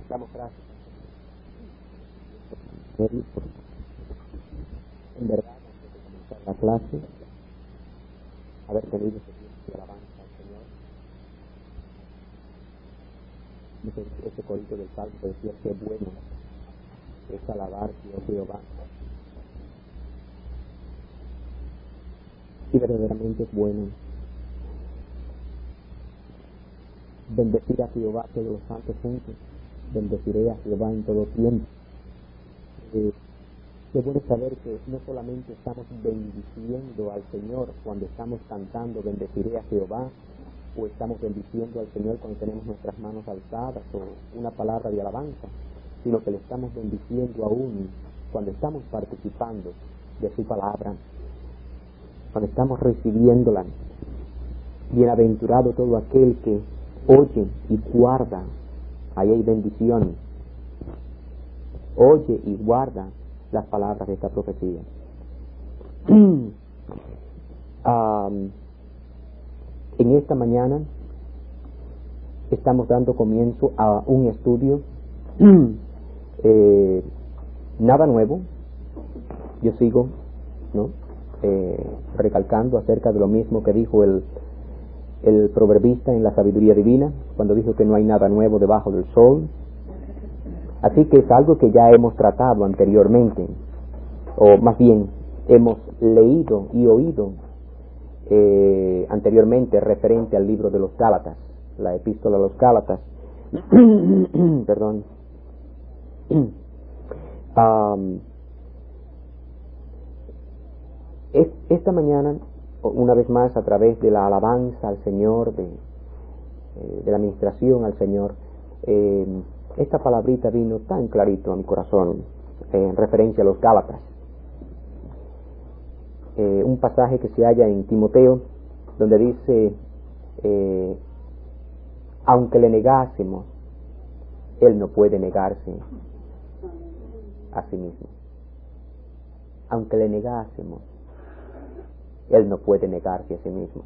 Damos gracias. En verdad, antes de comenzar la clase, haber tenido ese tiempo de alabanza al Señor. Ese corito del Salmo decía que bueno es alabar a Jehová. Y verdaderamente es bueno bendecir a Jehová todos los santos juntos. Bendeciré a Jehová en todo tiempo. Qué bueno saber que no solamente estamos bendiciendo al Señor cuando estamos cantando bendeciré a Jehová, o estamos bendiciendo al Señor cuando tenemos nuestras manos alzadas o una palabra de alabanza, sino que le estamos bendiciendo aún cuando estamos participando de su palabra, cuando estamos recibiéndola. Bienaventurado todo aquel que oye y guarda. Ahí hay bendición. Oye y guarda las palabras de esta profecía. En esta mañana estamos dando comienzo a un estudio nada nuevo. Yo sigo, ¿no? Recalcando acerca de lo mismo que dijo el proverbista en la sabiduría divina, cuando dijo que no hay nada nuevo debajo del sol. Así que es algo que ya hemos tratado anteriormente, o más bien hemos leído y oído anteriormente referente al libro de los Gálatas, la epístola a los Gálatas. Perdón. Esta mañana, una vez más, a través de la alabanza al Señor, de la administración al Señor, esta palabrita vino tan clarito a mi corazón en referencia a los Gálatas. Un pasaje que se halla en Timoteo, donde dice, aunque le negásemos, él no puede negarse a sí mismo. Aunque le negásemos, él no puede negarse a sí mismo.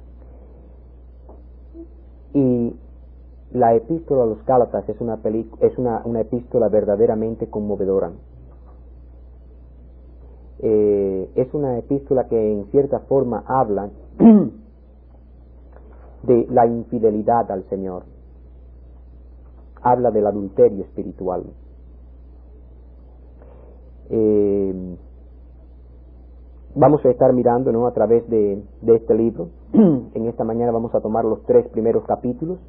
Y la epístola a los Gálatas es una epístola verdaderamente conmovedora. Es una epístola que en cierta forma habla de la infidelidad al Señor. Habla del adulterio espiritual. Vamos a estar mirando, ¿no?, a través de este libro. En esta mañana vamos a tomar los 3 primeros capítulos.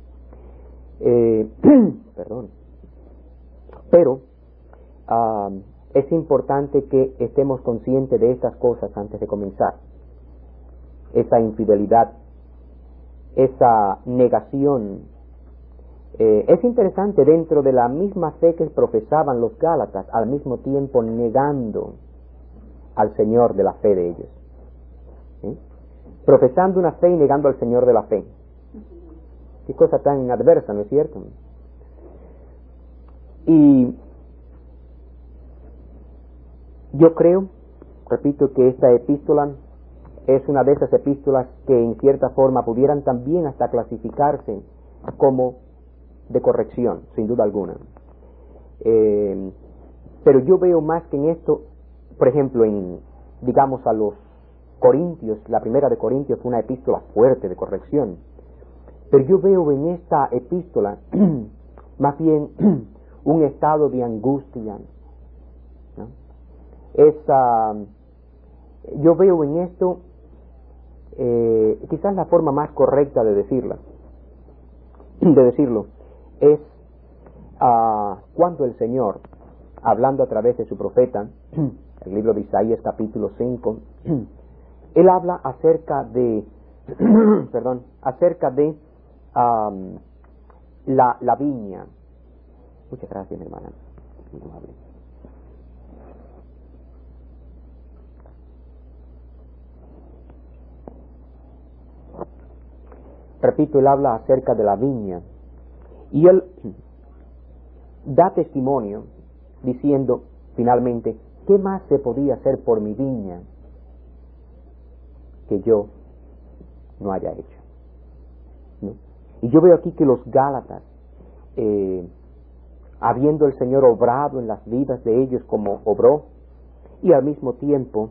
Perdón. Pero es importante que estemos conscientes de estas cosas antes de comenzar. Esa infidelidad, esa negación. Es interesante, dentro de la misma fe que profesaban los Gálatas, al mismo tiempo negando al Señor de la fe de ellos. ¿Sí? Profesando una fe y negando al Señor de la fe. Qué cosa tan adversa, ¿no es cierto? Y yo creo, repito, que esta epístola es una de esas epístolas que en cierta forma pudieran también hasta clasificarse como de corrección, sin duda alguna. Pero yo veo más que en esto, por ejemplo, digamos a los Corintios, la primera de Corintios fue una epístola fuerte de corrección. Pero yo veo en esta epístola más bien un estado de angustia, ¿no? Yo veo en esto quizás la forma más correcta de decirlo es cuando el Señor, hablando a través de su profeta, el libro de Isaías capítulo 5, él habla acerca de la viña. Muchas gracias, mi hermana, muy amable. Repito, él habla acerca de la viña y él da testimonio diciendo finalmente, ¿qué más se podía hacer por mi viña que yo no haya hecho? ¿No? Y yo veo aquí que los Gálatas habiendo el Señor obrado en las vidas de ellos como obró, y al mismo tiempo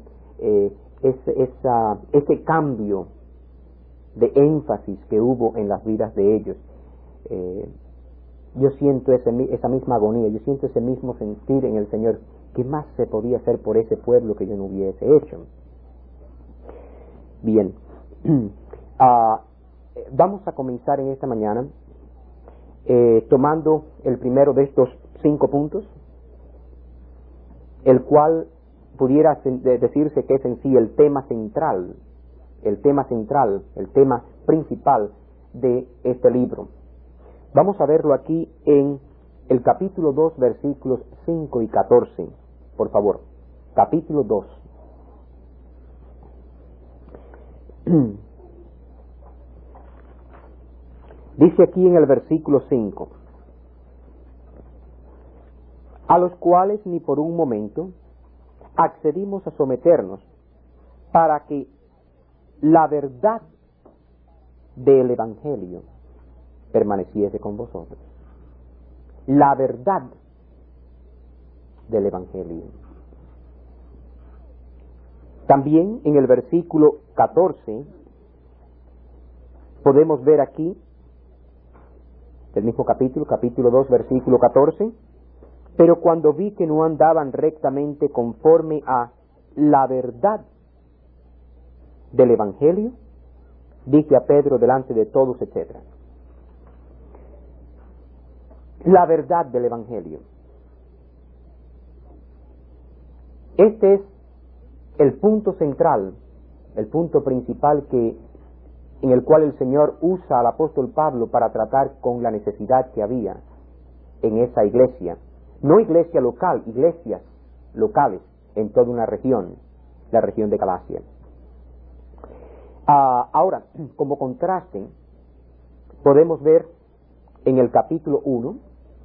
ese cambio de énfasis que hubo en las vidas de ellos. Yo siento esa misma agonía, yo siento ese mismo sentir en el Señor. ¿Qué más se podía hacer por ese pueblo que yo no hubiese hecho? Bien, vamos a comenzar en esta mañana tomando el primero de estos 5 puntos, el cual pudiera decirse que es en sí el tema central, el tema principal de este libro. Vamos a verlo aquí en el capítulo 2, versículos 5 y 14, por favor. Capítulo 2. Dice aquí en el versículo 5: a los cuales ni por un momento accedimos a someternos, para que la verdad del Evangelio permaneciese con vosotros. La verdad del Evangelio. También en el versículo 14 podemos ver aquí, del mismo capítulo 2, versículo 14: pero cuando vi que no andaban rectamente conforme a la verdad del Evangelio, dije a Pedro delante de todos, etc. La verdad del Evangelio. Este es el punto central, el punto principal en el cual el Señor usa al apóstol Pablo para tratar con la necesidad que había en esa iglesia. No iglesia local, iglesias locales en toda una región, la región de Galacia. Ahora, como contraste, podemos ver en el capítulo 1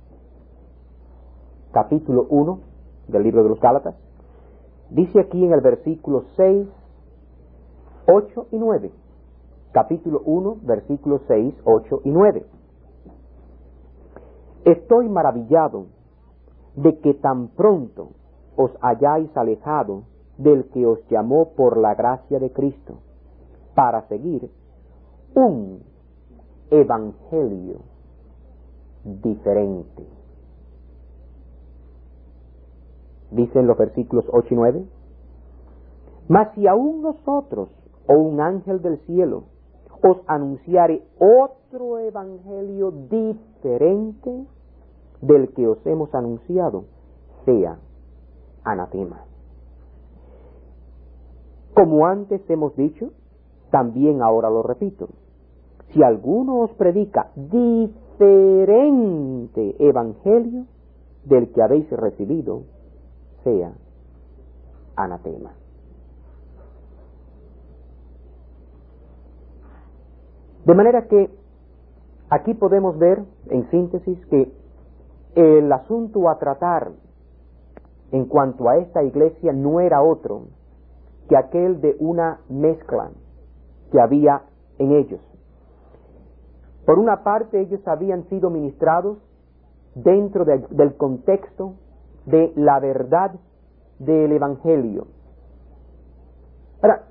del libro de los Gálatas, dice aquí en el versículo 6, 8 y 9. Capítulo 1, versículos 6, 8 y 9. Estoy maravillado de que tan pronto os hayáis alejado del que os llamó por la gracia de Cristo, para seguir un evangelio diferente. Dicen los versículos 8 y 9: mas si aún nosotros o un ángel del cielo os anunciare otro evangelio diferente del que os hemos anunciado, sea anatema. Como antes hemos dicho, también ahora lo repito: si alguno os predica diferente evangelio del que habéis recibido, sea anatema. De manera que aquí podemos ver, en síntesis, que el asunto a tratar en cuanto a esta iglesia no era otro que aquel de una mezcla que había en ellos. Por una parte, ellos habían sido ministrados dentro del contexto de la verdad del Evangelio. Ahora,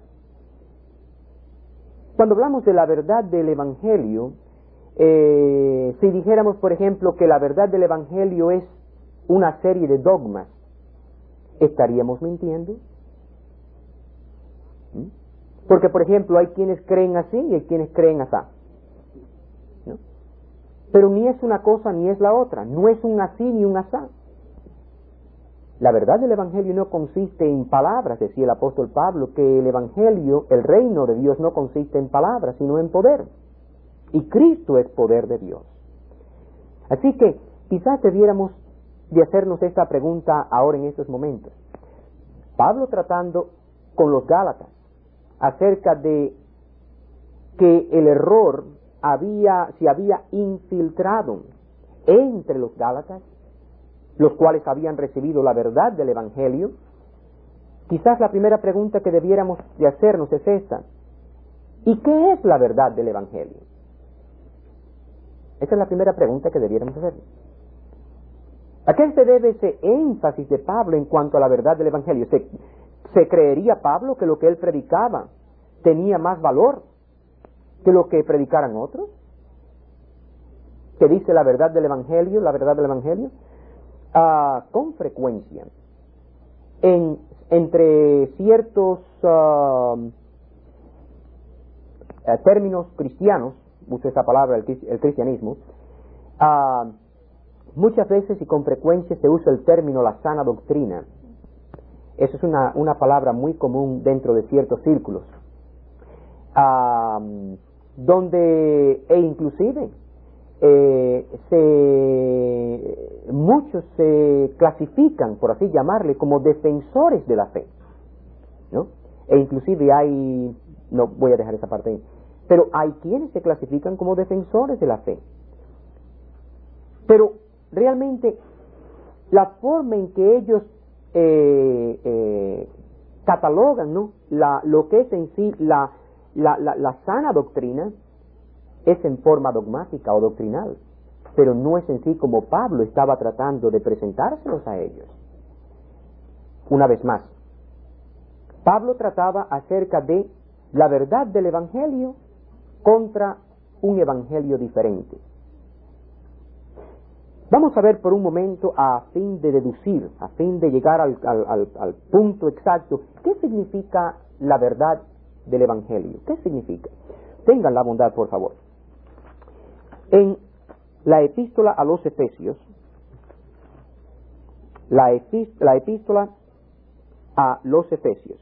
cuando hablamos de la verdad del Evangelio, si dijéramos, por ejemplo, que la verdad del Evangelio es una serie de dogmas, ¿estaríamos mintiendo? Porque, por ejemplo, hay quienes creen así y hay quienes creen asá, ¿no? Pero ni es una cosa ni es la otra, no es un así ni un asá. La verdad del Evangelio no consiste en palabras, decía el apóstol Pablo, que el Evangelio, el reino de Dios, no consiste en palabras, sino en poder. Y Cristo es poder de Dios. Así que quizás debiéramos de hacernos esta pregunta ahora en estos momentos. Pablo tratando con los Gálatas acerca de que el error se había infiltrado entre los Gálatas, los cuales habían recibido la verdad del Evangelio. Quizás la primera pregunta que debiéramos de hacernos es esta: ¿y qué es la verdad del Evangelio? Esa es la primera pregunta que debiéramos hacer. ¿A qué se debe ese énfasis de Pablo en cuanto a la verdad del Evangelio? ¿Se creería Pablo que lo que él predicaba tenía más valor que lo que predicaran otros? ¿Qué dice la verdad del Evangelio? La verdad del Evangelio. Con frecuencia, entre ciertos términos cristianos, uso esa palabra, el cristianismo, muchas veces y con frecuencia se usa el término la sana doctrina. Eso es una palabra muy común dentro de ciertos círculos, donde inclusive muchos se clasifican, por así llamarle, como defensores de la fe, ¿no? E inclusive no voy a dejar esa parte ahí, pero hay quienes se clasifican como defensores de la fe. Pero realmente la forma en que ellos catalogan, ¿no?, lo que es en sí la sana doctrina es en forma dogmática o doctrinal, pero no es en sí como Pablo estaba tratando de presentárselos a ellos. Una vez más, Pablo trataba acerca de la verdad del Evangelio contra un Evangelio diferente. Vamos a ver por un momento, a fin de deducir, a fin de llegar al punto exacto, ¿qué significa la verdad del Evangelio? ¿Qué significa? Tengan la bondad, por favor. En la epístola a los Efesios, la epístola a los Efesios,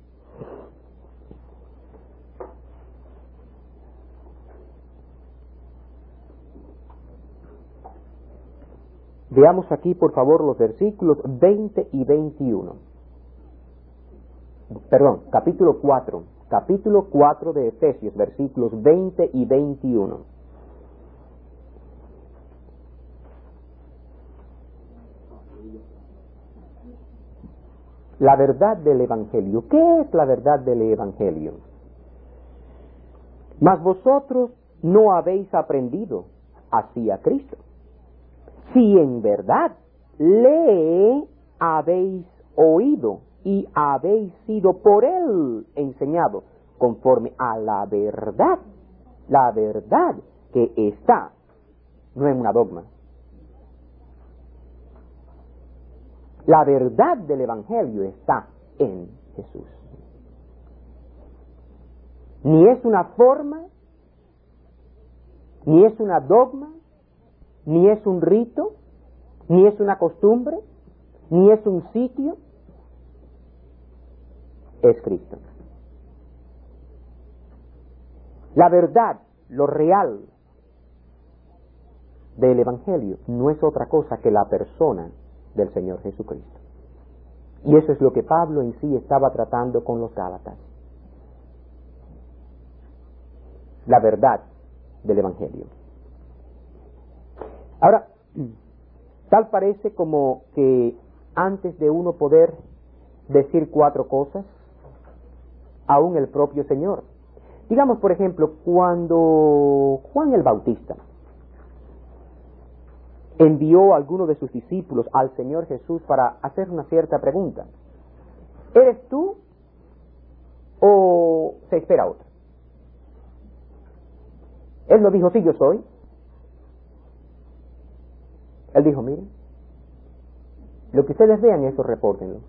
veamos aquí por favor los versículos 20 y 21. Perdón, capítulo 4 de Efesios, versículos 20 y 21. La verdad del Evangelio. ¿Qué es la verdad del Evangelio? Mas vosotros no habéis aprendido así a Cristo, si en verdad le habéis oído y habéis sido por él enseñado conforme a la verdad que está, no en una dogma. La verdad del Evangelio está en Jesús. Ni es una forma, ni es una dogma, ni es un rito, ni es una costumbre, ni es un sitio. Es Cristo. La verdad, lo real del Evangelio no es otra cosa que la persona del Señor Jesucristo. Y eso es lo que Pablo en sí estaba tratando con los Gálatas. La verdad del Evangelio. Ahora, tal parece como que antes de uno poder decir 4 cosas, aún el propio Señor. Digamos, por ejemplo, cuando Juan el Bautista envió a alguno de sus discípulos al Señor Jesús para hacer una cierta pregunta. ¿Eres tú o se espera otro? Él no dijo, sí, yo soy. Él dijo, miren, lo que ustedes vean, eso repórtenlo.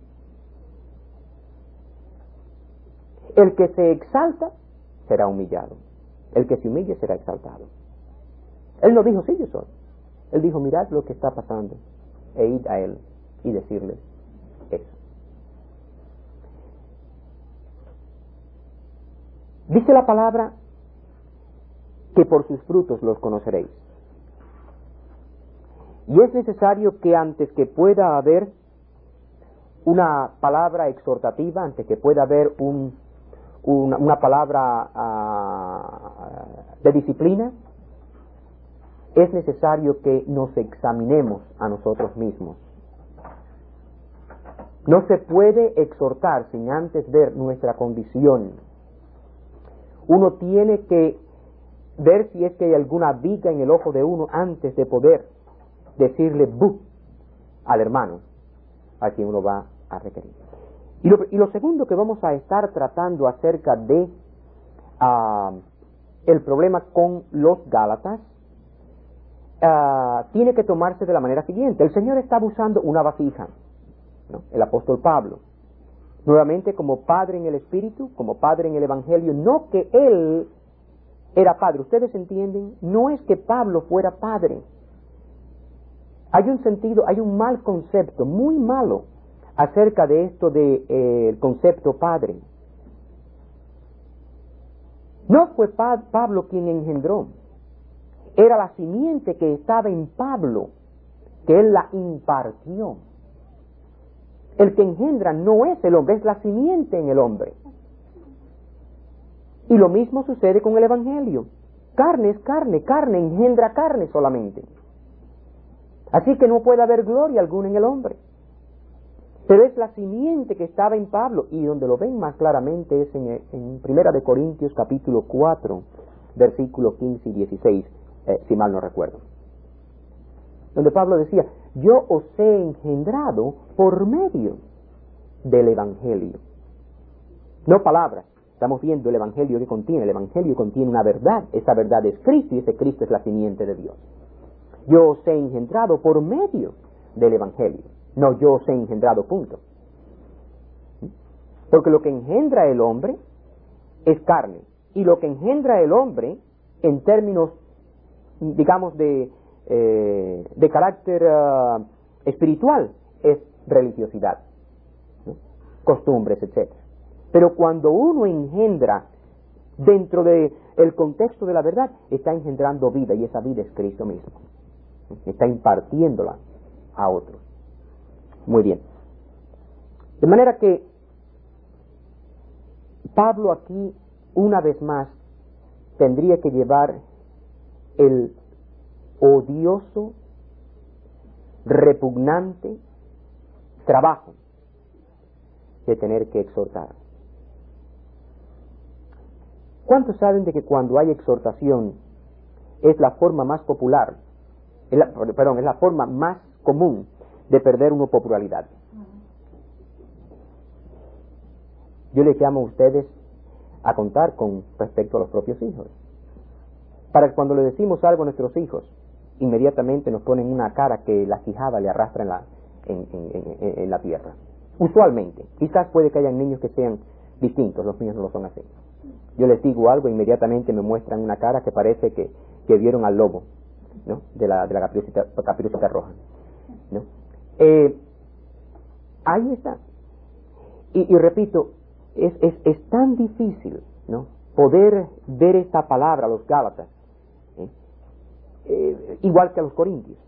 El que se exalta será humillado. El que se humille será exaltado. Él no dijo, sí, yo soy. Él dijo, mirad lo que está pasando, e id a él y decirle eso. Dice la palabra que por sus frutos los conoceréis. Y es necesario que antes que pueda haber una palabra exhortativa, antes que pueda haber una palabra de disciplina, es necesario que nos examinemos a nosotros mismos. No se puede exhortar sin antes ver nuestra condición. Uno tiene que ver si es que hay alguna viga en el ojo de uno antes de poder decirle, ¡bu!, al hermano a quien uno va a requerir. Y lo segundo que vamos a estar tratando acerca de el problema con los Gálatas tiene que tomarse de la manera siguiente. El Señor estaba usando una vasija, ¿no? El apóstol Pablo, nuevamente como padre en el Espíritu, como padre en el Evangelio, no que él era padre. ¿Ustedes entienden? No es que Pablo fuera padre. Hay un sentido, hay un mal concepto, muy malo, acerca de esto de el concepto padre. No fue Pablo quien engendró, era la simiente que estaba en Pablo, que él la impartió. El que engendra no es el hombre, es la simiente en el hombre. Y lo mismo sucede con el Evangelio. Carne es carne, carne engendra carne solamente. Así que no puede haber gloria alguna en el hombre. Pero es la simiente que estaba en Pablo, y donde lo ven más claramente es en 1 Corintios capítulo 4, versículos 15 y 16, si mal no recuerdo. Donde Pablo decía, yo os he engendrado por medio del Evangelio. No palabras, estamos viendo el Evangelio que contiene. El Evangelio contiene una verdad, esa verdad es Cristo, y ese Cristo es la simiente de Dios. Yo os he engendrado por medio del Evangelio. No, yo os he engendrado, punto. Porque lo que engendra el hombre es carne. Y lo que engendra el hombre, en términos, digamos, de carácter espiritual, es religiosidad, ¿no? Costumbres, etc. Pero cuando uno engendra dentro del contexto de la verdad, está engendrando vida, y esa vida es Cristo mismo. Está impartiéndola a otros. Muy bien. De manera que Pablo aquí, una vez más, tendría que llevar el odioso, repugnante trabajo de tener que exhortar. ¿Cuántos saben de que cuando hay exhortación es la forma más popular, es la forma más común de perder una popularidad? Yo les llamo a ustedes a contar con respecto a los propios hijos. Para que cuando le decimos algo a nuestros hijos, inmediatamente nos ponen una cara que la quijada le arrastra en la tierra. Usualmente, quizás puede que hayan niños que sean distintos, los míos no lo son así. Yo les digo algo, inmediatamente me muestran una cara que parece que vieron al lobo, ¿no? de la caperucita roja, ¿no? Ahí está. Y repito, es tan difícil, ¿no?, poder ver esta palabra a los Gálatas, igual que a los Corintios.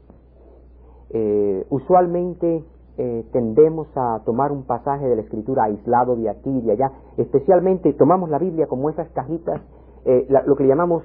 Usualmente tendemos a tomar un pasaje de la Escritura aislado de aquí y de allá, especialmente tomamos la Biblia como esas cajitas, lo que le llamamos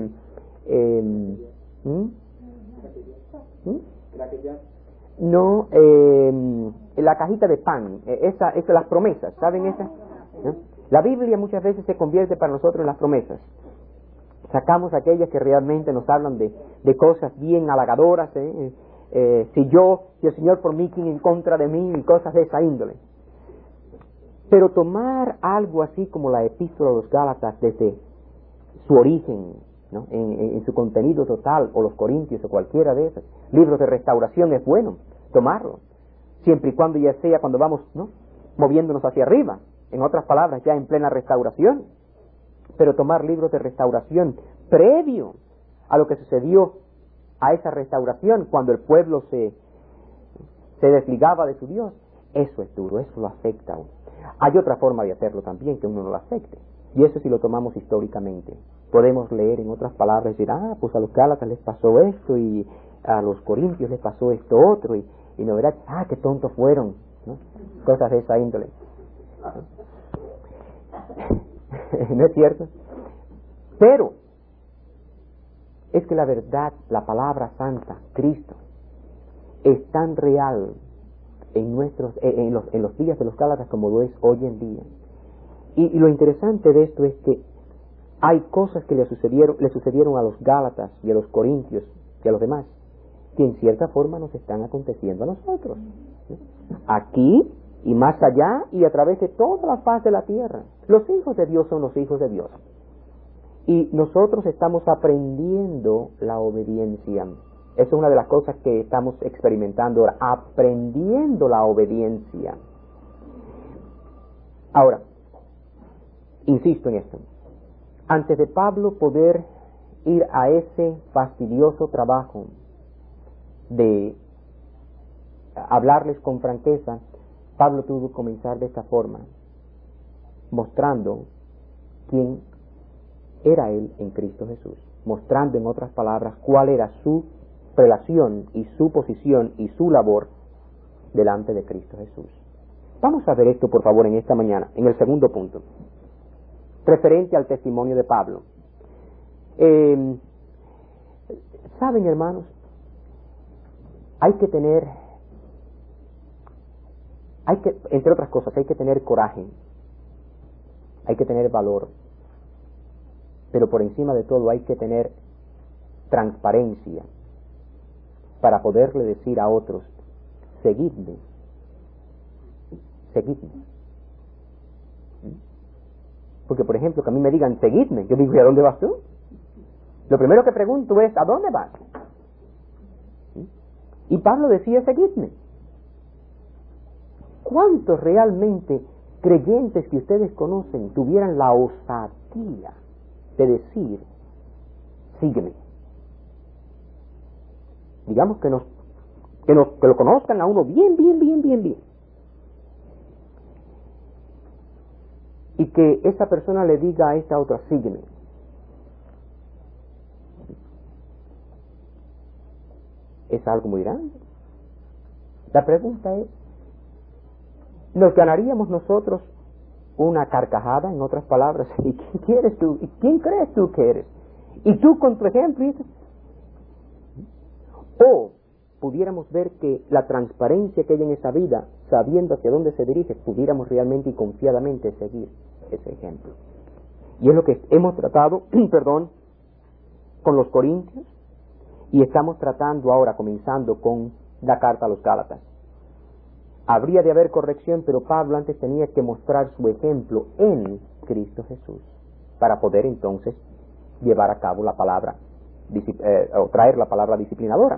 no, la cajita de pan, esa las promesas, ¿saben esas? ¿No? La Biblia muchas veces se convierte para nosotros en las promesas. Sacamos aquellas que realmente nos hablan de cosas bien halagadoras, si el Señor por mí, ¿quién en contra de mí? Y cosas de esa índole. Pero tomar algo así como la epístola de los Gálatas desde su origen, ¿no?, en su contenido total, o los Corintios o cualquiera de esos libros de restauración, es bueno tomarlo, siempre y cuando ya sea cuando vamos, ¿no?, moviéndonos hacia arriba, en otras palabras, ya en plena restauración. Pero tomar libros de restauración previo a lo que sucedió a esa restauración, cuando el pueblo se desligaba de su Dios, eso es duro, eso lo afecta a uno. Hay otra forma de hacerlo también, que uno no lo afecte, y eso si lo tomamos históricamente. Podemos leer en otras palabras y decir, pues a los Gálatas les pasó esto, y a los Corintios les pasó esto otro, y no verás, qué tontos fueron, ¿no? Cosas de esa índole. ¿No es cierto? Pero es que la verdad, la palabra santa, Cristo, es tan real en los días de los Gálatas como lo es hoy en día. Y lo interesante de esto es que hay cosas que le sucedieron a los Gálatas y a los Corintios y a los demás, que en cierta forma nos están aconteciendo a nosotros, aquí y más allá y a través de toda la faz de la tierra. Los hijos de Dios son los hijos de Dios, y nosotros estamos aprendiendo la obediencia. Esa es una de las cosas que estamos experimentando ahora, aprendiendo la obediencia. Ahora, insisto en esto, antes de Pablo poder ir a ese fastidioso trabajo de hablarles con franqueza, Pablo tuvo que comenzar de esta forma, mostrando quién era él en Cristo Jesús, mostrando en otras palabras cuál era su relación y su posición y su labor delante de Cristo Jesús. Vamos a ver esto, por favor, en esta mañana, en el segundo punto, referente al testimonio de Pablo. Saben, hermanos, entre otras cosas, hay que tener coraje, hay que tener valor, pero por encima de todo hay que tener transparencia para poderle decir a otros: seguidme, seguidme. Porque, por ejemplo, que a mí me digan seguidme, yo digo: ¿y a dónde vas tú? Lo primero que pregunto es: ¿a dónde vas? Y Pablo decía: seguidme. ¿Cuántos realmente creyentes que ustedes conocen tuvieran la osadía de decir: sígueme? Digamos que lo conozcan a uno bien. Y que esa persona le diga a esta otra: sígueme. Es algo muy grande. La pregunta es: ¿nos ganaríamos nosotros una carcajada, en otras palabras? ¿Y quién quieres tú? ¿Y quién crees tú que eres? Y tú con tu ejemplo. O pudiéramos ver que la transparencia que hay en esa vida, sabiendo hacia dónde se dirige, pudiéramos realmente y confiadamente seguir ese ejemplo. Y es lo que hemos tratado, con los Corintios, y estamos tratando ahora, comenzando con la carta a los Gálatas. Habría de haber corrección, pero Pablo antes tenía que mostrar su ejemplo en Cristo Jesús para poder entonces llevar a cabo la palabra, o traer la palabra disciplinadora.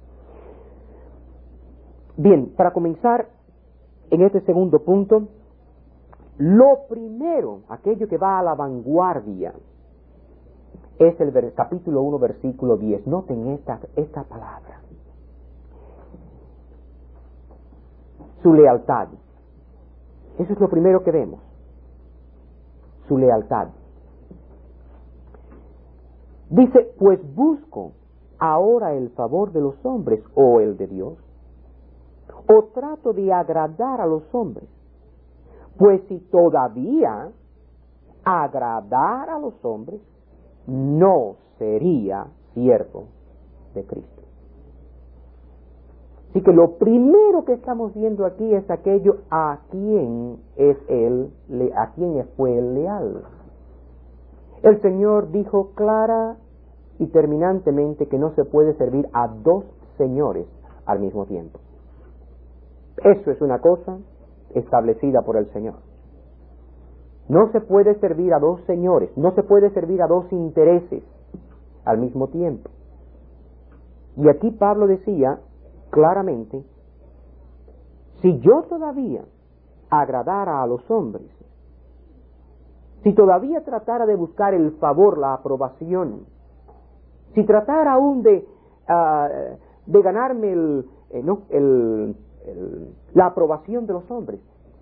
Bien, para comenzar en este segundo punto, lo primero, aquello que va a la vanguardia, es el capítulo 1, versículo 10. Noten esta palabra: su lealtad. Eso es lo primero que vemos, su lealtad. Dice: pues busco ahora el favor de los hombres o el de Dios, o trato de agradar a los hombres. Pues si todavía agradar a los hombres, no sería siervo de Cristo. Así que lo primero que estamos viendo aquí es aquello a quién fue el leal. El Señor dijo clara y terminantemente que no se puede servir a dos señores al mismo tiempo. Eso es una cosa establecida por el Señor. No se puede servir a dos señores, no se puede servir a dos intereses al mismo tiempo. Y aquí Pablo decía claramente: si yo todavía agradara a los hombres, si todavía tratara de buscar el favor, la aprobación, si tratara aún de ganarme la aprobación de los hombres,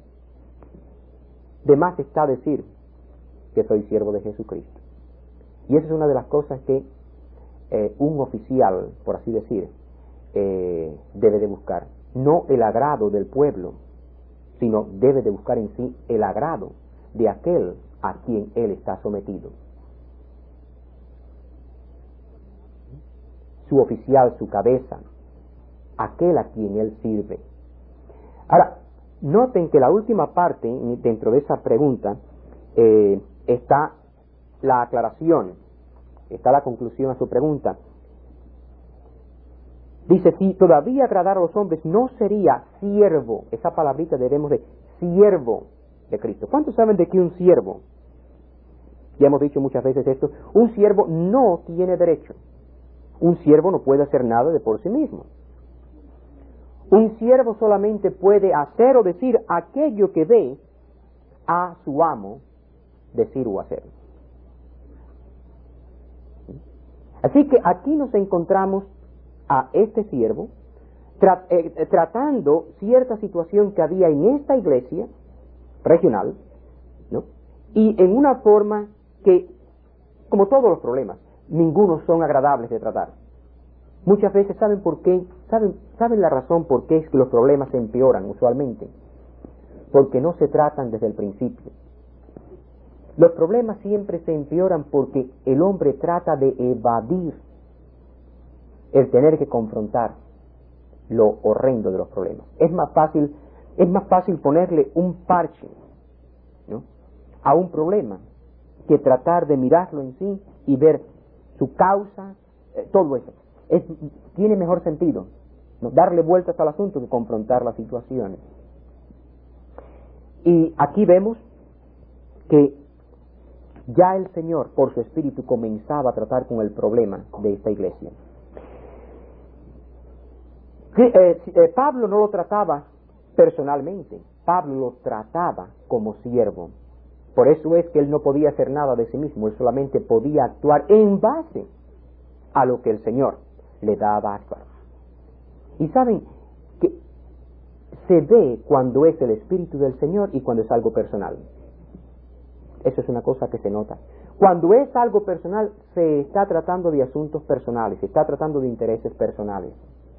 de más está decir que soy siervo de Jesucristo. Y esa es una de las cosas que un oficial, por así decir, debe de buscar. No el agrado del pueblo, sino debe de buscar en sí el agrado de aquel a quien él está sometido. Su oficial, su cabeza, aquel a quien él sirve. Ahora, noten que la última parte, dentro de esa pregunta, está la aclaración, está la conclusión a su pregunta. Dice, si todavía agradar a los hombres, no sería siervo. Esa palabrita debemos de siervo de Cristo. ¿Cuántos saben de que un siervo? Ya hemos dicho muchas veces esto. Un siervo no tiene derecho. Un siervo no puede hacer nada de por sí mismo. Un siervo solamente puede hacer o decir aquello que ve a su amo decir o hacer. Así que aquí nos encontramos a este siervo tratando cierta situación que había en esta iglesia regional, ¿no? Y en una forma que, como todos los problemas, ninguno son agradables de tratar. Muchas veces, ¿saben por qué? ¿Saben la razón por qué es que los problemas se empeoran usualmente? Porque no se tratan desde el principio. Los problemas siempre se empeoran porque el hombre trata de evadir el tener que confrontar lo horrendo de los problemas. Es más fácil ponerle un parche, ¿no?, a un problema que tratar de mirarlo en sí y ver su causa, todo eso. Tiene mejor sentido, ¿no?, darle vueltas al asunto que confrontar las situaciones. Y aquí vemos que ya el Señor, por su Espíritu, comenzaba a tratar con el problema de esta iglesia. Pablo no lo trataba personalmente, Pablo lo trataba como siervo. Por eso es que él no podía hacer nada de sí mismo, él solamente podía actuar en base a lo que el Señor le daba a actuar. Y saben que se ve cuando es el Espíritu del Señor y cuando es algo personal. Eso es una cosa que se nota. Cuando es algo personal, se está tratando de asuntos personales, se está tratando de intereses personales.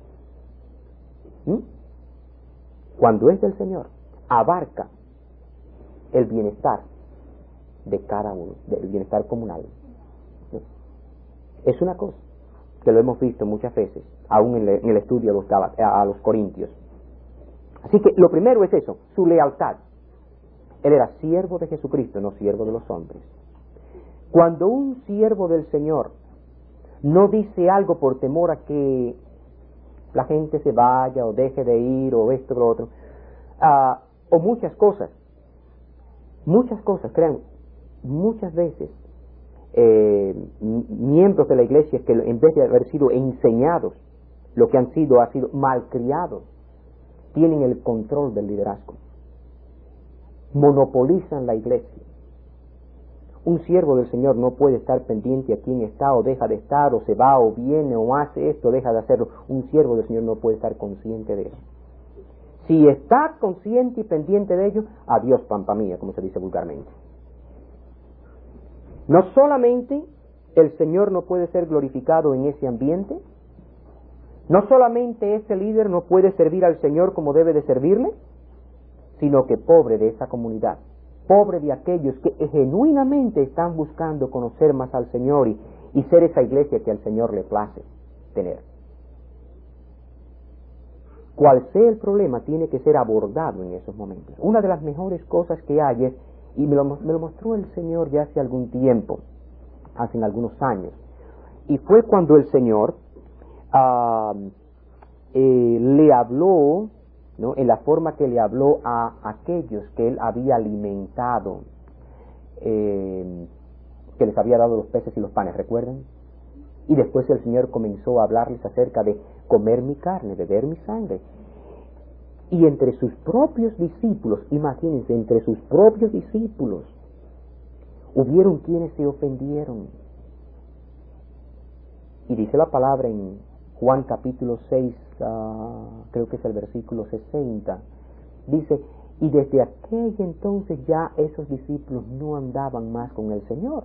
Cuando es del Señor, abarca el bienestar de cada uno, el bienestar comunal. Es una cosa que lo hemos visto muchas veces, aún en el estudio a los Corintios. Así que lo primero es eso, su lealtad. Él era siervo de Jesucristo, no siervo de los hombres. Cuando un siervo del Señor no dice algo por temor a que la gente se vaya o deje de ir o esto o lo otro, o muchas cosas, crean, muchas veces miembros de la iglesia que en vez de haber sido enseñados, lo que ha sido malcriados, tienen el control del liderazgo, monopolizan la iglesia. Un siervo del Señor no puede estar pendiente a quién está o deja de estar, o se va o viene o hace esto o deja de hacerlo. Un siervo del Señor no puede estar consciente de eso. Si está consciente y pendiente de ello, adiós pampa mía, como se dice vulgarmente. No solamente el Señor no puede ser glorificado en ese ambiente, no solamente ese líder no puede servir al Señor como debe de servirle, sino que pobre de esa comunidad, pobre de aquellos que genuinamente están buscando conocer más al Señor y ser esa iglesia que al Señor le place tener. Cual sea el problema, tiene que ser abordado en esos momentos. Una de las mejores cosas que hay es, y me lo mostró el Señor ya hace algún tiempo, hace algunos años, y fue cuando el Señor le habló, ¿no?, en la forma que le habló a aquellos que él había alimentado, que les había dado los peces y los panes, ¿recuerdan? Y después el Señor comenzó a hablarles acerca de comer mi carne, beber mi sangre. Y entre sus propios discípulos, imagínense, entre sus propios discípulos, hubieron quienes se ofendieron. Y dice la palabra en Juan capítulo 6, creo que es el versículo 60, dice, y desde aquel entonces ya esos discípulos no andaban más con el Señor.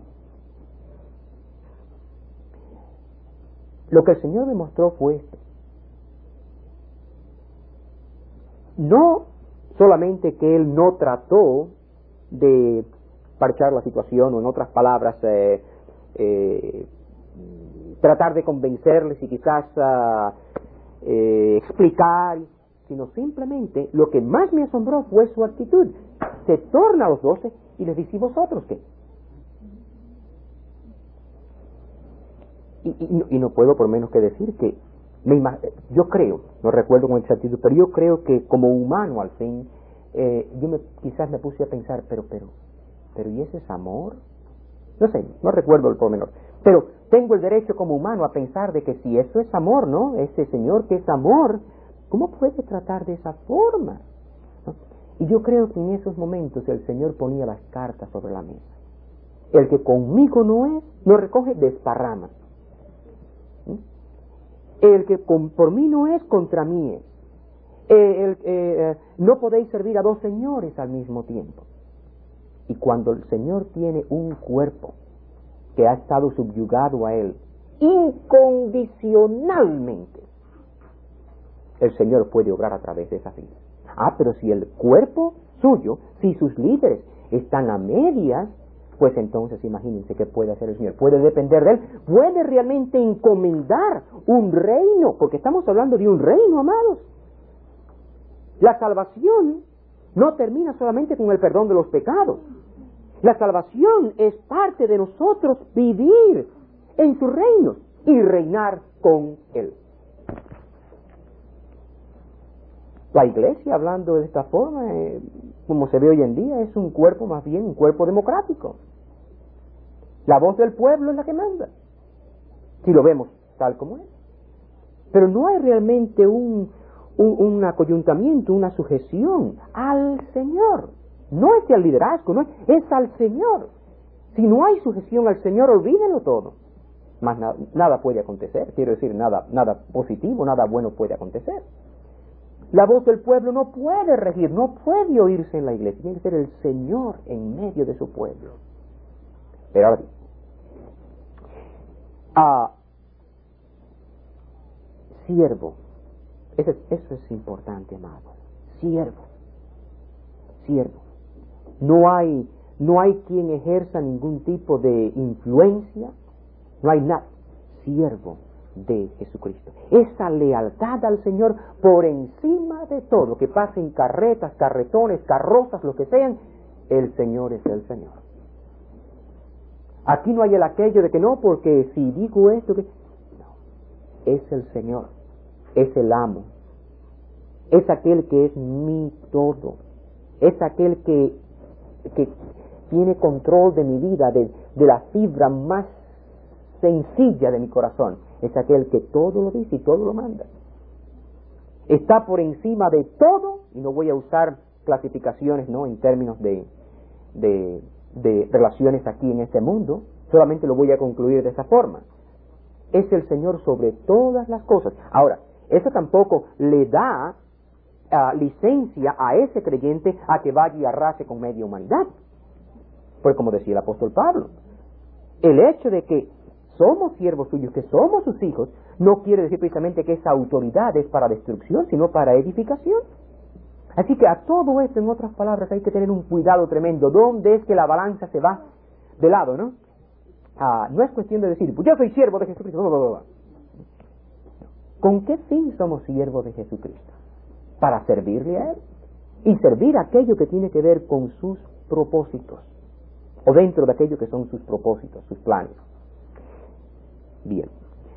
Lo que el Señor demostró fue esto. No solamente que Él no trató de parchar la situación, o en otras palabras, tratar de convencerles y quizás explicar, sino simplemente lo que más me asombró fue su actitud. Se torna a los 12 y les dice, ¿y vosotros qué? Y no puedo por menos que decir que Yo creo, no recuerdo con exactitud, pero yo creo que como humano al fin, quizás me puse a pensar, pero ¿y ese es amor? No sé, no recuerdo el pormenor. Pero tengo el derecho como humano a pensar de que si eso es amor, ¿no? Ese Señor que es amor, ¿cómo puede tratar de esa forma? ¿No? Y yo creo que en esos momentos el Señor ponía las cartas sobre la mesa. El que conmigo no recoge, desparrama. El que por mí no es, contra mí es. No podéis servir a dos señores al mismo tiempo. Y cuando el Señor tiene un cuerpo que ha estado subyugado a Él incondicionalmente, el Señor puede obrar a través de esa vida. Pero si el cuerpo suyo, si sus líderes están a medias, pues entonces imagínense qué puede hacer el Señor. Puede depender de Él, puede realmente encomendar un reino, porque estamos hablando de un reino, amados. La salvación no termina solamente con el perdón de los pecados. La salvación es parte de nosotros vivir en su reino y reinar con Él. La iglesia, hablando de esta forma, como se ve hoy en día, es un cuerpo, más bien un cuerpo democrático. La voz del pueblo es la que manda, si lo vemos tal como es. Pero no hay realmente un acoyuntamiento, una sujeción al Señor. No es al liderazgo, no es al Señor. Si no hay sujeción al Señor, olvídenlo todo. Más nada puede acontecer, quiero decir, nada positivo, nada bueno puede acontecer. La voz del pueblo no puede regir, no puede oírse en la iglesia, tiene que ser el Señor en medio de su pueblo. Pero ahora bien, siervo, eso es importante, amado. Siervo. No hay quien ejerza ningún tipo de influencia, no hay nada. Siervo de Jesucristo. Esa lealtad al Señor por encima de todo, que pasen carretas, carretones, carrozas, lo que sean, el Señor es el Señor. Aquí no hay el aquello de que no, porque si digo esto, que no, es el Señor, es el amo, es aquel que es mi todo, es aquel que tiene control de mi vida, de la fibra más sencilla de mi corazón. Es aquel que todo lo dice y todo lo manda. Está por encima de todo, y no voy a usar clasificaciones, ¿no?, en términos de relaciones aquí en este mundo, solamente lo voy a concluir de esa forma. Es el Señor sobre todas las cosas. Ahora, eso tampoco le da licencia a ese creyente a que vaya y arrase con media humanidad. Pues como decía el apóstol Pablo, el hecho de que somos siervos suyos, que somos sus hijos, no quiere decir precisamente que esa autoridad es para destrucción, sino para edificación. Así que a todo esto, en otras palabras, hay que tener un cuidado tremendo. ¿Dónde es que la balanza se va de lado, no? No es cuestión de decir, pues yo soy siervo de Jesucristo. ¿Con qué fin somos siervos de Jesucristo? Para servirle a Él y servir aquello que tiene que ver con sus propósitos, o dentro de aquello que son sus propósitos, sus planes. Bien.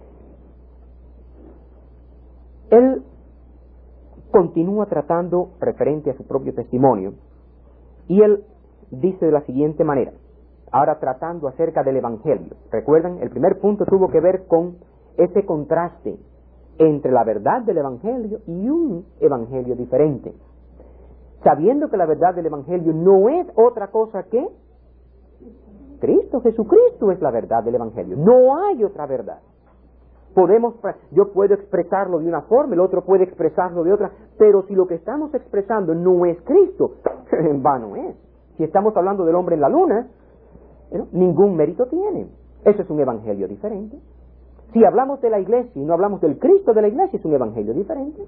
Él continúa tratando referente a su propio testimonio, y él dice de la siguiente manera, ahora tratando acerca del Evangelio. Recuerdan, el primer punto tuvo que ver con ese contraste entre la verdad del Evangelio y un Evangelio diferente. Sabiendo que la verdad del Evangelio no es otra cosa que Cristo, Jesucristo es la verdad del Evangelio. No hay otra verdad. Yo puedo expresarlo de una forma, el otro puede expresarlo de otra, pero si lo que estamos expresando no es Cristo, en vano es. Si estamos hablando del hombre en la luna, ningún mérito tiene. Eso es un evangelio diferente. Si hablamos de la iglesia y no hablamos del Cristo de la iglesia, es un evangelio diferente.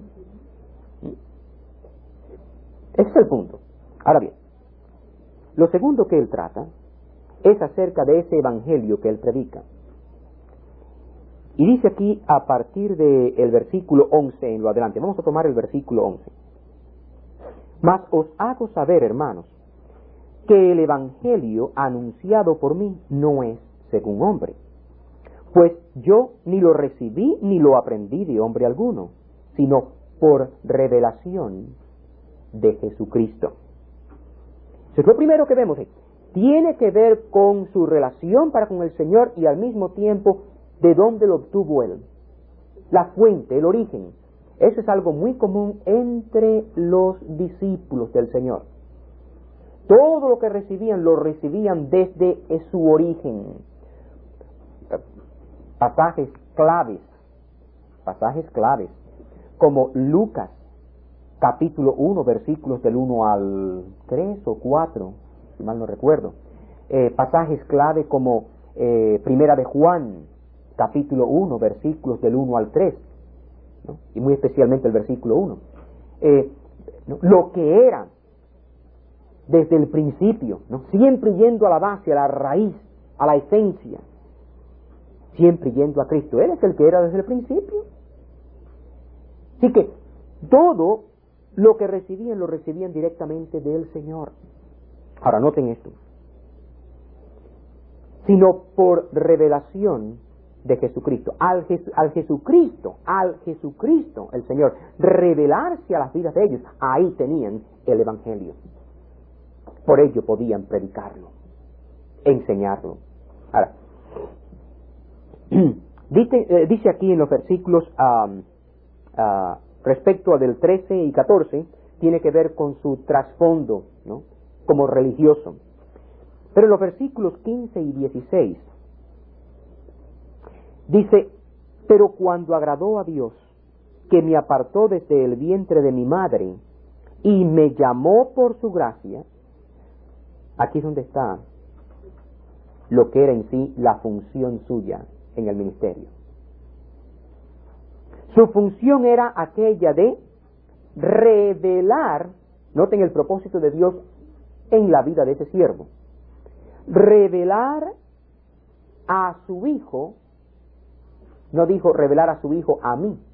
Ese es el punto. Ahora bien, lo segundo que él trata es acerca de ese evangelio que él predica. Y dice aquí a partir del versículo 11 en lo adelante. Vamos a tomar el versículo 11. Mas os hago saber, hermanos, que el evangelio anunciado por mí no es según hombre. Pues yo ni lo recibí ni lo aprendí de hombre alguno, sino por revelación de Jesucristo. Eso es lo primero que vemos. Tiene que ver con su relación para con el Señor y al mismo tiempo de dónde lo obtuvo Él. La fuente, el origen. Eso es algo muy común entre los discípulos del Señor. Todo lo que recibían, lo recibían desde su origen. Pasajes claves, como Lucas, capítulo 1, versículos del 1 al 3 o 4, si mal no recuerdo. Pasajes clave como Primera de Juan, capítulo 1, versículos del 1 al 3, ¿no? Y muy especialmente el versículo 1. Lo que era desde el principio, ¿no? Siempre yendo a la base, a la raíz, a la esencia, siempre yendo a Cristo. Él es el que era desde el principio. Así que todo lo que recibían, lo recibían directamente del Señor. Ahora noten esto. Sino por revelación de Jesucristo. Al Jesucristo, el Señor, revelarse a las vidas de ellos, ahí tenían el Evangelio. Por ello podían predicarlo, enseñarlo. Ahora, dice aquí en los versículos respecto a del 13 y 14, tiene que ver con su trasfondo, ¿no? Como religioso. Pero en los versículos 15 y 16 dice: pero cuando agradó a Dios, que me apartó desde el vientre de mi madre y me llamó por su gracia. Aquí es donde está lo que era en sí la función suya en el ministerio. Su función era aquella de revelar, noten el propósito de Dios en la vida de ese siervo, revelar a su hijo. No dijo revelar a su hijo a mí,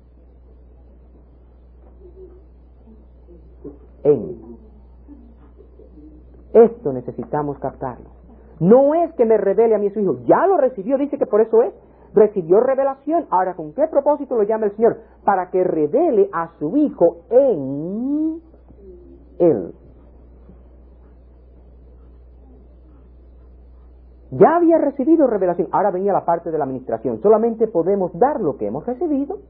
en. Esto necesitamos captarlo. No es que me revele a mí su hijo, ya lo recibió, dice que por eso es, recibió revelación. Ahora, ¿con qué propósito lo llama el Señor? Para que revele a su hijo en él. Ya había recibido revelación, ahora venía la parte de la administración. Solamente podemos dar lo que hemos recibido.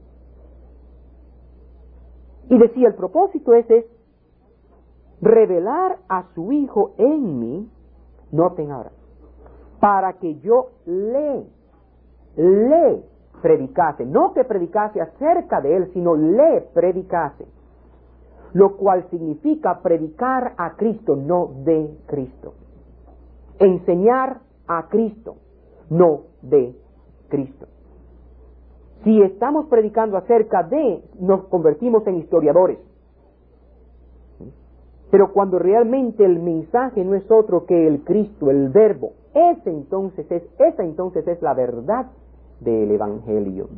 Y decía, el propósito es revelar a su hijo en mí. Noten ahora, para que yo le predicase, no que predicase acerca de él, sino le predicase, lo cual significa predicar a Cristo, no de Cristo, enseñar a Cristo, no de Cristo. Si estamos predicando acerca de, nos convertimos en historiadores. Pero cuando realmente el mensaje no es otro que el Cristo, el Verbo, esa entonces es la verdad del Evangelio.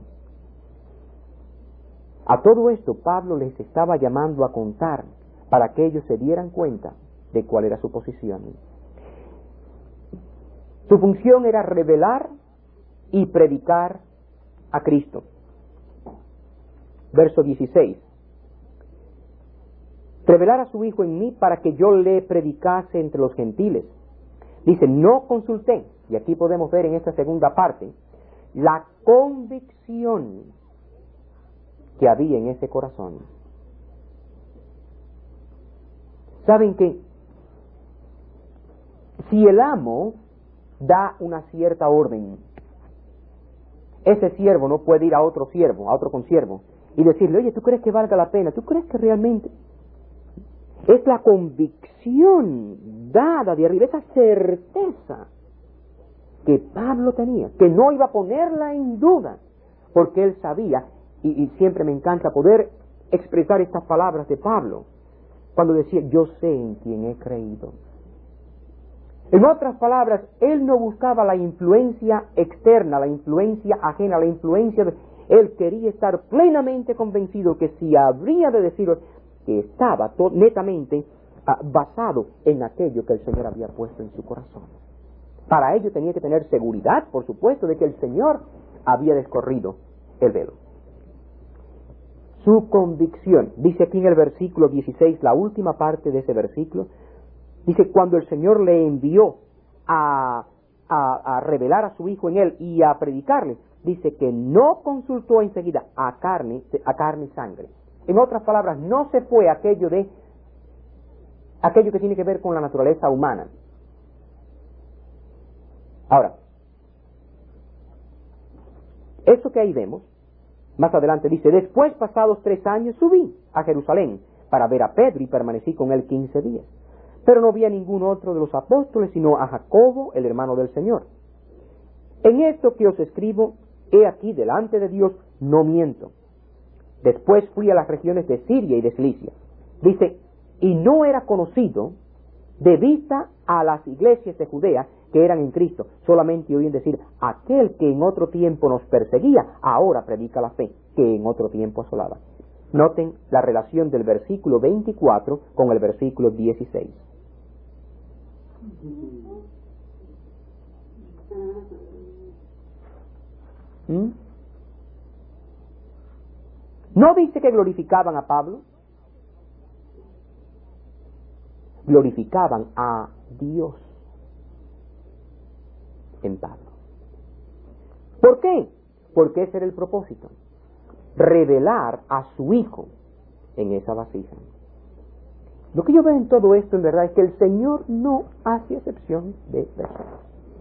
A todo esto Pablo les estaba llamando a contar para que ellos se dieran cuenta de cuál era su posición. Su función era revelar y predicar a Cristo. Verso 16. Revelar a su hijo en mí para que yo le predicase entre los gentiles. Dice, no consulté, y aquí podemos ver en esta segunda parte, la convicción que había en ese corazón. ¿Saben qué? Si el amo da una cierta orden, ese siervo no puede ir a otro siervo, a otro consiervo, y decirle, oye, ¿tú crees que valga la pena? ¿Tú crees que realmente? Es la convicción dada de arriba, esa certeza que Pablo tenía, que no iba a ponerla en duda, porque él sabía, y siempre me encanta poder expresar estas palabras de Pablo, cuando decía, yo sé en quién he creído. En otras palabras, él no buscaba la influencia externa, la influencia ajena, la influencia de... Él quería estar plenamente convencido que si habría de decirlo, que estaba netamente basado en aquello que el Señor había puesto en su corazón. Para ello tenía que tener seguridad, por supuesto, de que el Señor había descorrido el velo. Su convicción, dice aquí en el versículo 16, la última parte de ese versículo, dice, cuando el Señor le envió a revelar a su Hijo en él y a predicarle, dice que no consultó enseguida a carne y sangre. En otras palabras, no se fue aquello que tiene que ver con la naturaleza humana. Ahora, eso que ahí vemos, más adelante dice, después pasados 3 años subí a Jerusalén para ver a Pedro y permanecí con él 15 días. Pero no vi a ningún otro de los apóstoles, sino a Jacobo, el hermano del Señor. En esto que os escribo, he aquí delante de Dios, no miento. Después fui a las regiones de Siria y de Cilicia. Dice, y no era conocido de vista a las iglesias de Judea que eran en Cristo. Solamente oían decir, aquel que en otro tiempo nos perseguía, ahora predica la fe, que en otro tiempo asolaba. Noten la relación del versículo 24 con el versículo 16. ¿No dice que glorificaban a Pablo? Glorificaban a Dios en Pablo. ¿Por qué? Porque ese era el propósito. Revelar a su Hijo en esa vasija. Lo que yo veo en todo esto en verdad es que el Señor no hace excepción de personas.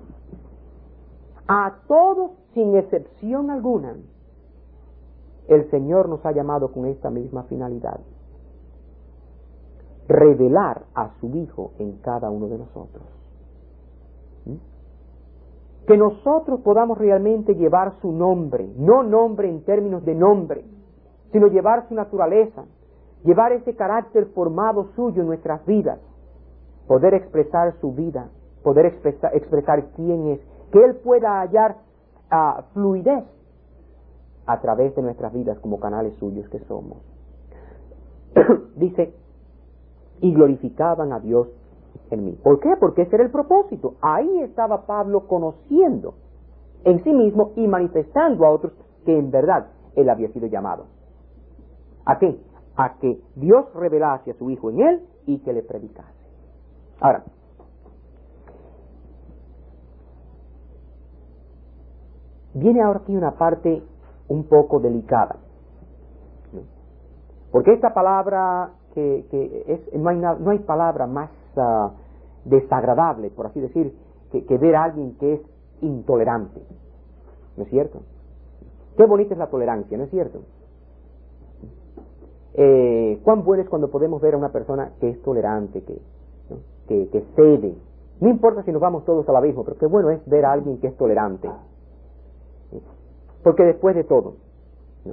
A todos, sin excepción alguna, el Señor nos ha llamado con esta misma finalidad. Revelar a su Hijo en cada uno de nosotros. Que nosotros podamos realmente llevar su nombre, no nombre en términos de nombre, sino llevar su naturaleza, llevar ese carácter formado suyo en nuestras vidas, poder expresar su vida, poder expresar quién es, que Él pueda hallar fluidez a través de nuestras vidas como canales suyos que somos. Dice, y glorificaban a Dios en mí. ¿Por qué? Porque ese era el propósito. Ahí estaba Pablo conociendo en sí mismo y manifestando a otros que en verdad él había sido llamado. ¿A qué? A que Dios revelase a su Hijo en él y que le predicase. Ahora, viene ahora aquí una parte un poco delicada, ¿no? Porque esta palabra no hay palabra más desagradable, por así decir, que ver a alguien que es intolerante, ¿no es cierto? Qué bonita es la tolerancia, ¿no es cierto? Cuán bueno es cuando podemos ver a una persona que es tolerante, que cede. No importa si nos vamos todos al abismo, pero qué bueno es ver a alguien que es tolerante, ¿sí? Porque después de todo, ¿no?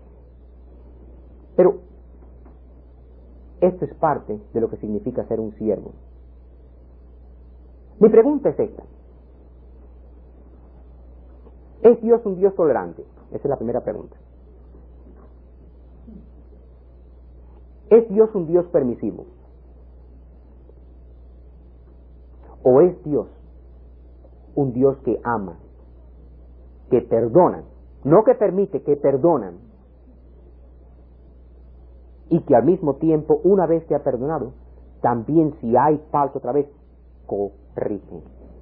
Pero esto es parte de lo que significa ser un siervo. Mi pregunta es esta: ¿es Dios un Dios tolerante? Esa es la primera pregunta. ¿Es Dios un Dios permisivo? ¿O es Dios un Dios que ama, que perdona, no que permite, que perdona, y que al mismo tiempo, una vez que ha perdonado, también si hay falta otra vez, corrige?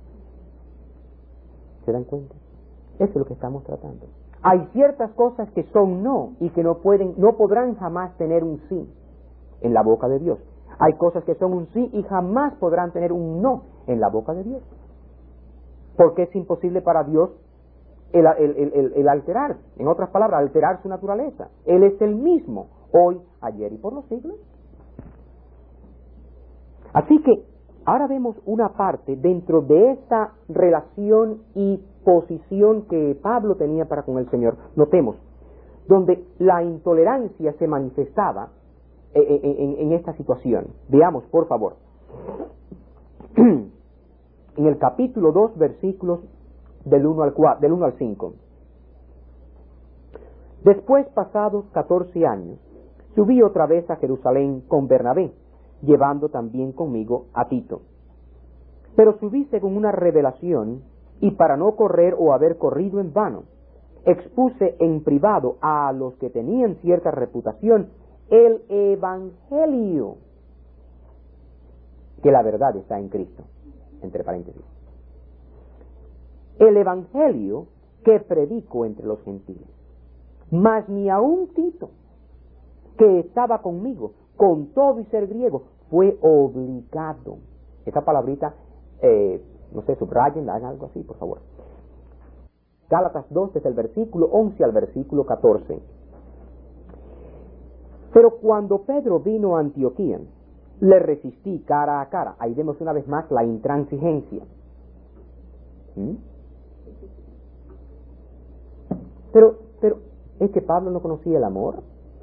¿Se dan cuenta? Eso es lo que estamos tratando. Hay ciertas cosas que son no y que no podrán jamás tener un sí en la boca de Dios. Hay cosas que son un sí y jamás podrán tener un no en la boca de Dios. Porque es imposible para Dios el alterar, en otras palabras, alterar su naturaleza. Él es el mismo, hoy, ayer y por los siglos. Así que ahora vemos una parte dentro de esa relación y posición que Pablo tenía para con el Señor. Notemos, donde la intolerancia se manifestaba en esta situación. Veamos, por favor. En el capítulo 2, versículos del 1 al 5. Después, pasados 14 años, subí otra vez a Jerusalén con Bernabé, llevando también conmigo a Tito. Pero subí según una revelación y para no correr o haber corrido en vano. expuse en privado a los que tenían cierta reputación el Evangelio, que la verdad está en Cristo, entre paréntesis. El Evangelio que predico entre los gentiles. Mas ni aun Tito, que estaba conmigo, con todo y ser griego, fue obligado. Esa palabrita, no sé, subrayen, hagan algo así, por favor. Gálatas 2, desde el versículo 11 al versículo 14. Pero cuando Pedro vino a Antioquía, le resistí cara a cara. Ahí vemos una vez más la intransigencia. Pero, ¿es que Pablo no conocía el amor?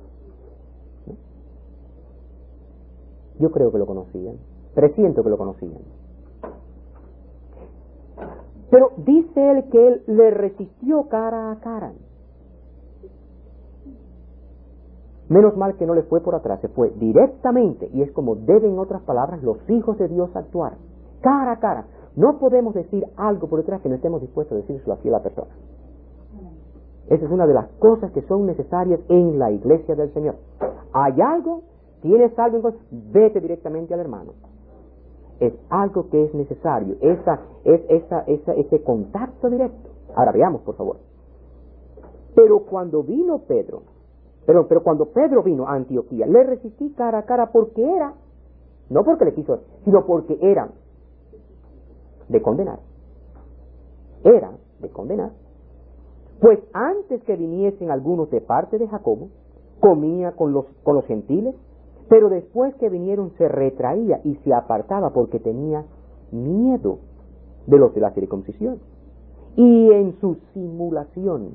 Yo creo que lo conocían. Presiento que lo conocían. Pero dice él que él le resistió cara a cara. Menos mal que no le fue por atrás, se fue directamente, y es como deben, en otras palabras, los hijos de Dios actuar, cara a cara. No podemos decir algo por detrás que no estemos dispuestos a decírselo así a la persona. Esa es una de las cosas que son necesarias en la iglesia del Señor. ¿Hay algo? ¿Tienes algo en contra? Vete directamente al hermano. Es algo que es necesario, ese contacto directo. Ahora veamos, por favor. Pero cuando Pedro vino a Antioquía, le resistí cara a cara porque era, no porque le quiso, sino porque era de condenar. Era de condenar. Pues antes que viniesen algunos de parte de Jacobo, comía con los gentiles, pero después que vinieron se retraía y se apartaba porque tenía miedo de los de la circuncisión. Y en su simulación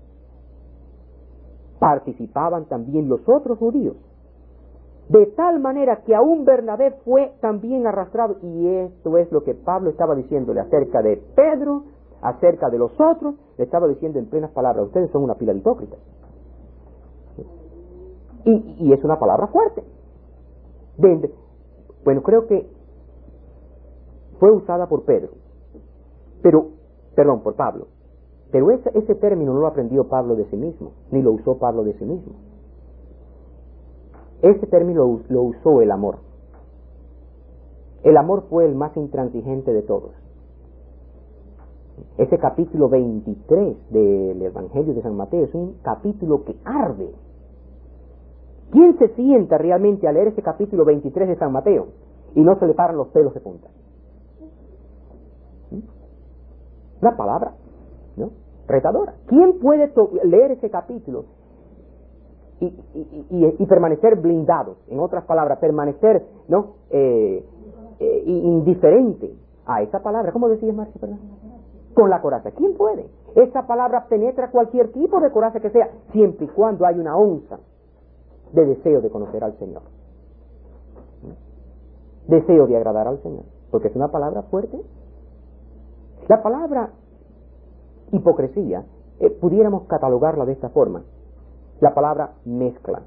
participaban también los otros judíos, de tal manera que aún Bernabé fue también arrastrado. Y esto es lo que Pablo estaba diciéndole acerca de Pedro, acerca de los otros, le estaba diciendo en plenas palabras: ustedes son una pila de hipócritas. Y es una palabra fuerte. Bueno, creo que fue usada por por Pablo. Pero ese término no lo aprendió Pablo de sí mismo, ni lo usó Pablo de sí mismo. Ese término lo usó el amor. El amor fue el más intransigente de todos. Ese capítulo 23 del Evangelio de San Mateo es un capítulo que arde. ¿Quién se sienta realmente a leer ese capítulo 23 de San Mateo y no se le paran los pelos de punta? Una palabra, ¿no?, retadora. ¿Quién puede leer ese capítulo y permanecer blindados? En otras palabras, permanecer, ¿no?, indiferente a esa palabra. ¿Cómo decías, Marcia? Perdón. Con la coraza. ¿Quién puede? Esa palabra penetra cualquier tipo de coraza que sea, siempre y cuando hay una onza de deseo de conocer al Señor, deseo de agradar al Señor, porque es una palabra fuerte. La palabra hipocresía, pudiéramos catalogarla de esta forma: la palabra mezcla,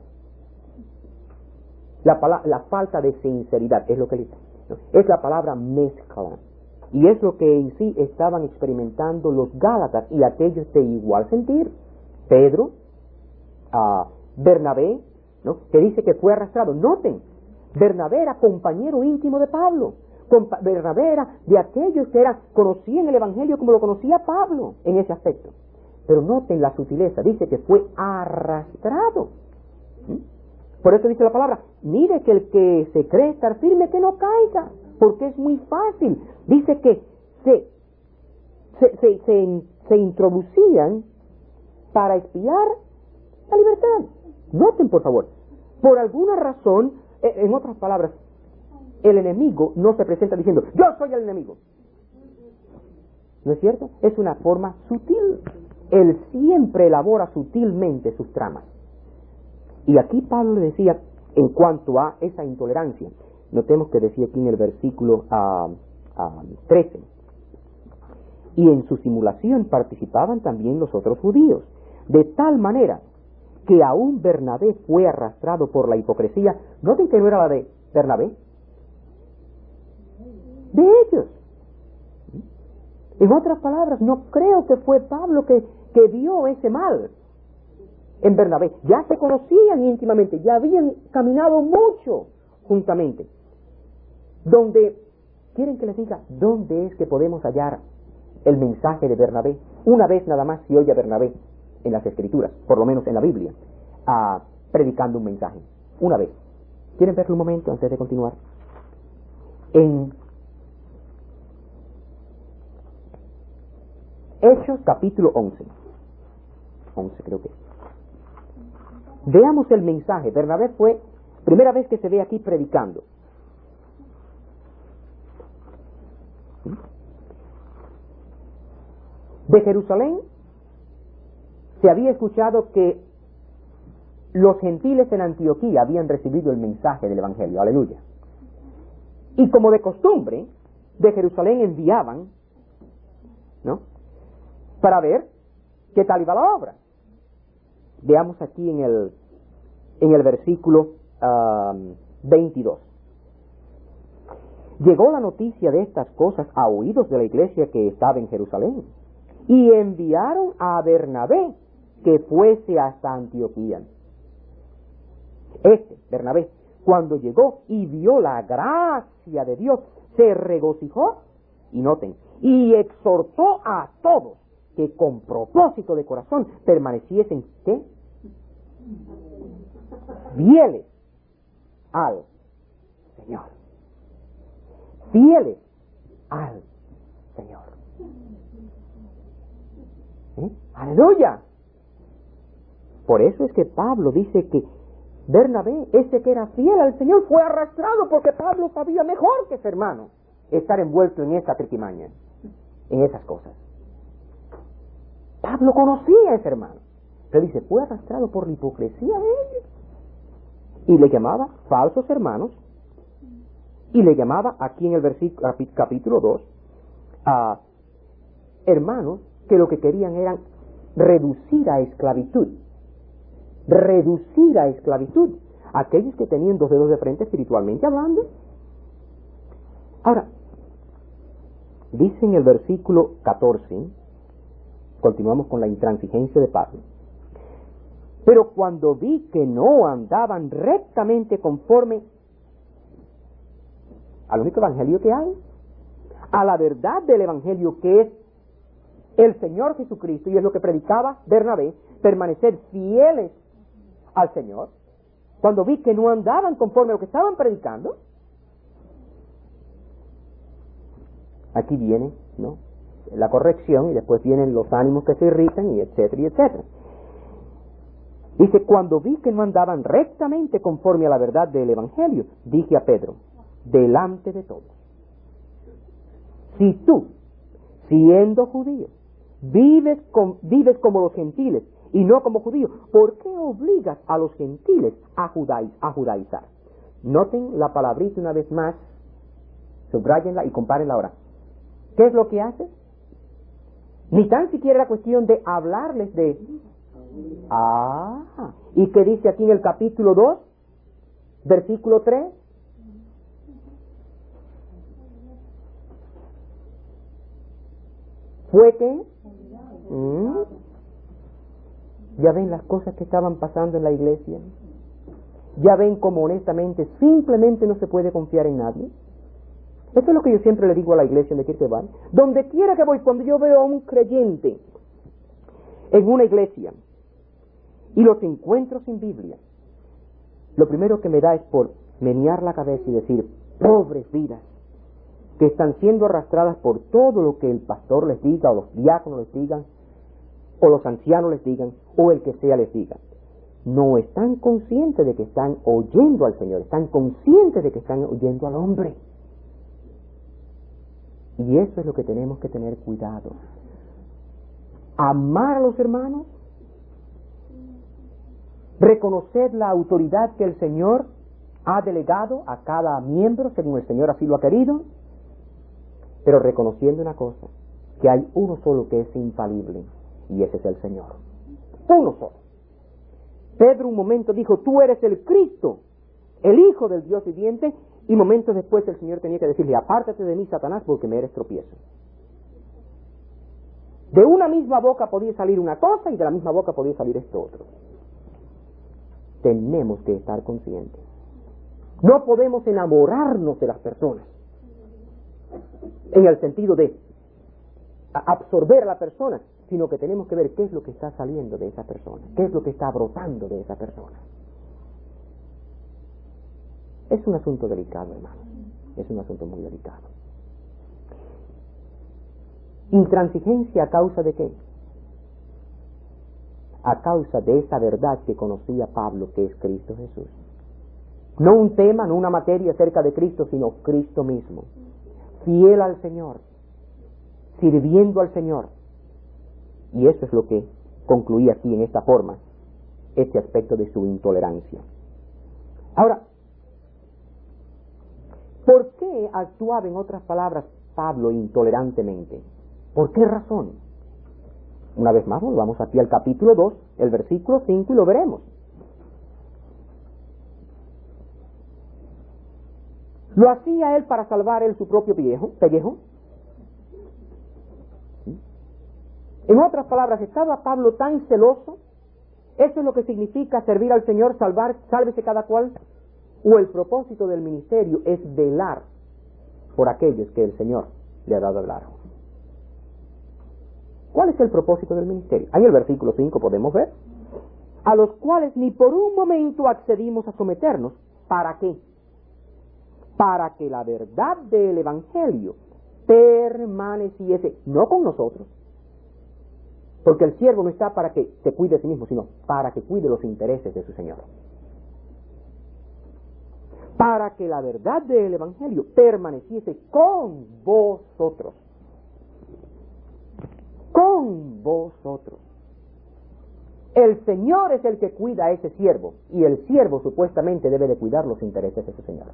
la falta de sinceridad, es lo que dice, ¿no? Es la palabra mezcla, y es lo que en sí estaban experimentando los Gálatas y aquellos de igual sentir. Pedro, Bernabé, ¿no?, que dice que fue arrastrado. Noten, Bernabé era compañero íntimo de Pablo. Bernabé era de aquellos que conocían el Evangelio como lo conocía Pablo en ese aspecto. Pero noten la sutileza, dice que fue arrastrado. Por eso dice la palabra: mire que el que se cree estar firme, que no caiga, porque es muy fácil. Dice que se introducían para espiar la libertad. Noten, por favor, por alguna razón, en otras palabras, el enemigo no se presenta diciendo: yo soy el enemigo. ¿No es cierto? Es una forma sutil. Él siempre elabora sutilmente sus tramas. Y aquí Pablo le decía, en cuanto a esa intolerancia, notemos que decía aquí en el versículo 13: y en su simulación participaban también los otros judíos, de tal manera que aún Bernabé fue arrastrado por la hipocresía. Noten que no era la de Bernabé, de ellos. En otras palabras, no creo que fue Pablo que que vio ese mal en Bernabé. Ya se conocían íntimamente, ya habían caminado mucho juntamente. Donde, ¿quieren que les diga dónde es que podemos hallar el mensaje de Bernabé? Una vez nada más se oye a Bernabé en las Escrituras, por lo menos en la Biblia, predicando un mensaje. Una vez. ¿Quieren verlo un momento antes de continuar? En Hechos capítulo 11. 11 creo que. Veamos el mensaje. Bernabé fue primera vez que se ve aquí predicando. De Jerusalén se había escuchado que los gentiles en Antioquía habían recibido el mensaje del Evangelio. Aleluya. Y como de costumbre, de Jerusalén enviaban, ¿no?, para ver qué tal iba la obra. Veamos aquí en el versículo 22. Llegó la noticia de estas cosas a oídos de la iglesia que estaba en Jerusalén, y enviaron a Bernabé que fuese hasta Antioquía. Bernabé, cuando llegó y vio la gracia de Dios, se regocijó, y noten, y exhortó a todos que con propósito de corazón permaneciesen, ¿qué?, fieles al Señor. Fieles al Señor. ¡Aleluya! Por eso es que Pablo dice que Bernabé, ese que era fiel al Señor, fue arrastrado, porque Pablo sabía mejor que su hermano estar envuelto en esa triquimaña, en esas cosas. Pablo conocía a ese hermano, pero dice, fue arrastrado por la hipocresía de ellos. Y le llamaba falsos hermanos, y le llamaba aquí en el versículo, capítulo 2, a hermanos que lo que querían eran reducir a esclavitud. Reducir a esclavitud aquellos que tenían dos dedos de frente espiritualmente hablando. Ahora, dice en el versículo 14, continuamos con la intransigencia de Pablo, pero cuando vi que no andaban rectamente conforme al único evangelio que hay, a la verdad del evangelio que es el Señor Jesucristo, y es lo que predicaba Bernabé, permanecer fieles al Señor, cuando vi que no andaban conforme a lo que estaban predicando, aquí viene, ¿no?, la corrección, y después vienen los ánimos que se irritan, y etcétera, y etcétera. Dice, cuando vi que no andaban rectamente conforme a la verdad del Evangelio, dije a Pedro, delante de todos, si tú, siendo judío, vives como los gentiles y no como judíos, ¿por qué obligas a los gentiles a judaizar? Noten la palabrita una vez más, subrayenla y compárenla ahora. ¿Qué es lo que hace? Ni tan siquiera la cuestión de hablarles de... ¿y qué dice aquí en el capítulo 2, versículo 3? ¿Fue qué? Ya ven las cosas que estaban pasando en la iglesia. Ya ven cómo honestamente simplemente no se puede confiar en nadie. Eso es lo que yo siempre le digo a la iglesia donde quiera que vaya. Donde quiera que voy, cuando yo veo a un creyente en una iglesia y los encuentro sin Biblia, lo primero que me da es por menear la cabeza y decir, pobres vidas que están siendo arrastradas por todo lo que el pastor les diga, o los diáconos les digan, o los ancianos les digan, o el que sea les diga. No están conscientes de que están oyendo al Señor, están conscientes de que están oyendo al hombre. Y eso es lo que tenemos que tener cuidado. Amar a los hermanos, reconocer la autoridad que el Señor ha delegado a cada miembro según el Señor así lo ha querido, pero reconociendo una cosa, que hay uno solo que es infalible, y ese es el Señor. Uno solo. Pedro un momento dijo, tú eres el Cristo, el Hijo del Dios viviente, y momentos después el Señor tenía que decirle, apártate de mí, Satanás, porque me eres tropiezo. De una misma boca podía salir una cosa y de la misma boca podía salir esto otro. Tenemos que estar conscientes. No podemos enamorarnos de las personas en el sentido de absorber a la persona, sino que tenemos que ver qué es lo que está saliendo de esa persona, qué es lo que está brotando de esa persona. Es un asunto delicado, hermanos. Es un asunto muy delicado. ¿Intransigencia a causa de qué? A causa de esa verdad que conocía Pablo, que es Cristo Jesús. No un tema, no una materia acerca de Cristo, sino Cristo mismo. Fiel al Señor, sirviendo al Señor. Y eso es lo que concluía aquí en esta forma, este aspecto de su intolerancia. Ahora, ¿por qué actuaba, en otras palabras, Pablo intolerantemente? ¿Por qué razón? Una vez más, volvamos aquí al capítulo 2, el versículo 5, y lo veremos. ¿Lo hacía él para salvar él su propio pellejo? En otras palabras, ¿estaba Pablo tan celoso? ¿Eso es lo que significa servir al Señor, sálvese cada cual? ¿O el propósito del ministerio es velar por aquellos que el Señor le ha dado hablar? ¿Cuál es el propósito del ministerio? Ahí en el versículo 5 podemos ver: a los cuales ni por un momento accedimos a someternos. ¿Para qué? Para que la verdad del Evangelio permaneciese, no con nosotros, porque el siervo no está para que se cuide a sí mismo, sino para que cuide los intereses de su Señor. Para que la verdad del Evangelio permaneciese con vosotros. Con vosotros. El Señor es el que cuida a ese siervo, y el siervo supuestamente debe de cuidar los intereses de su Señor.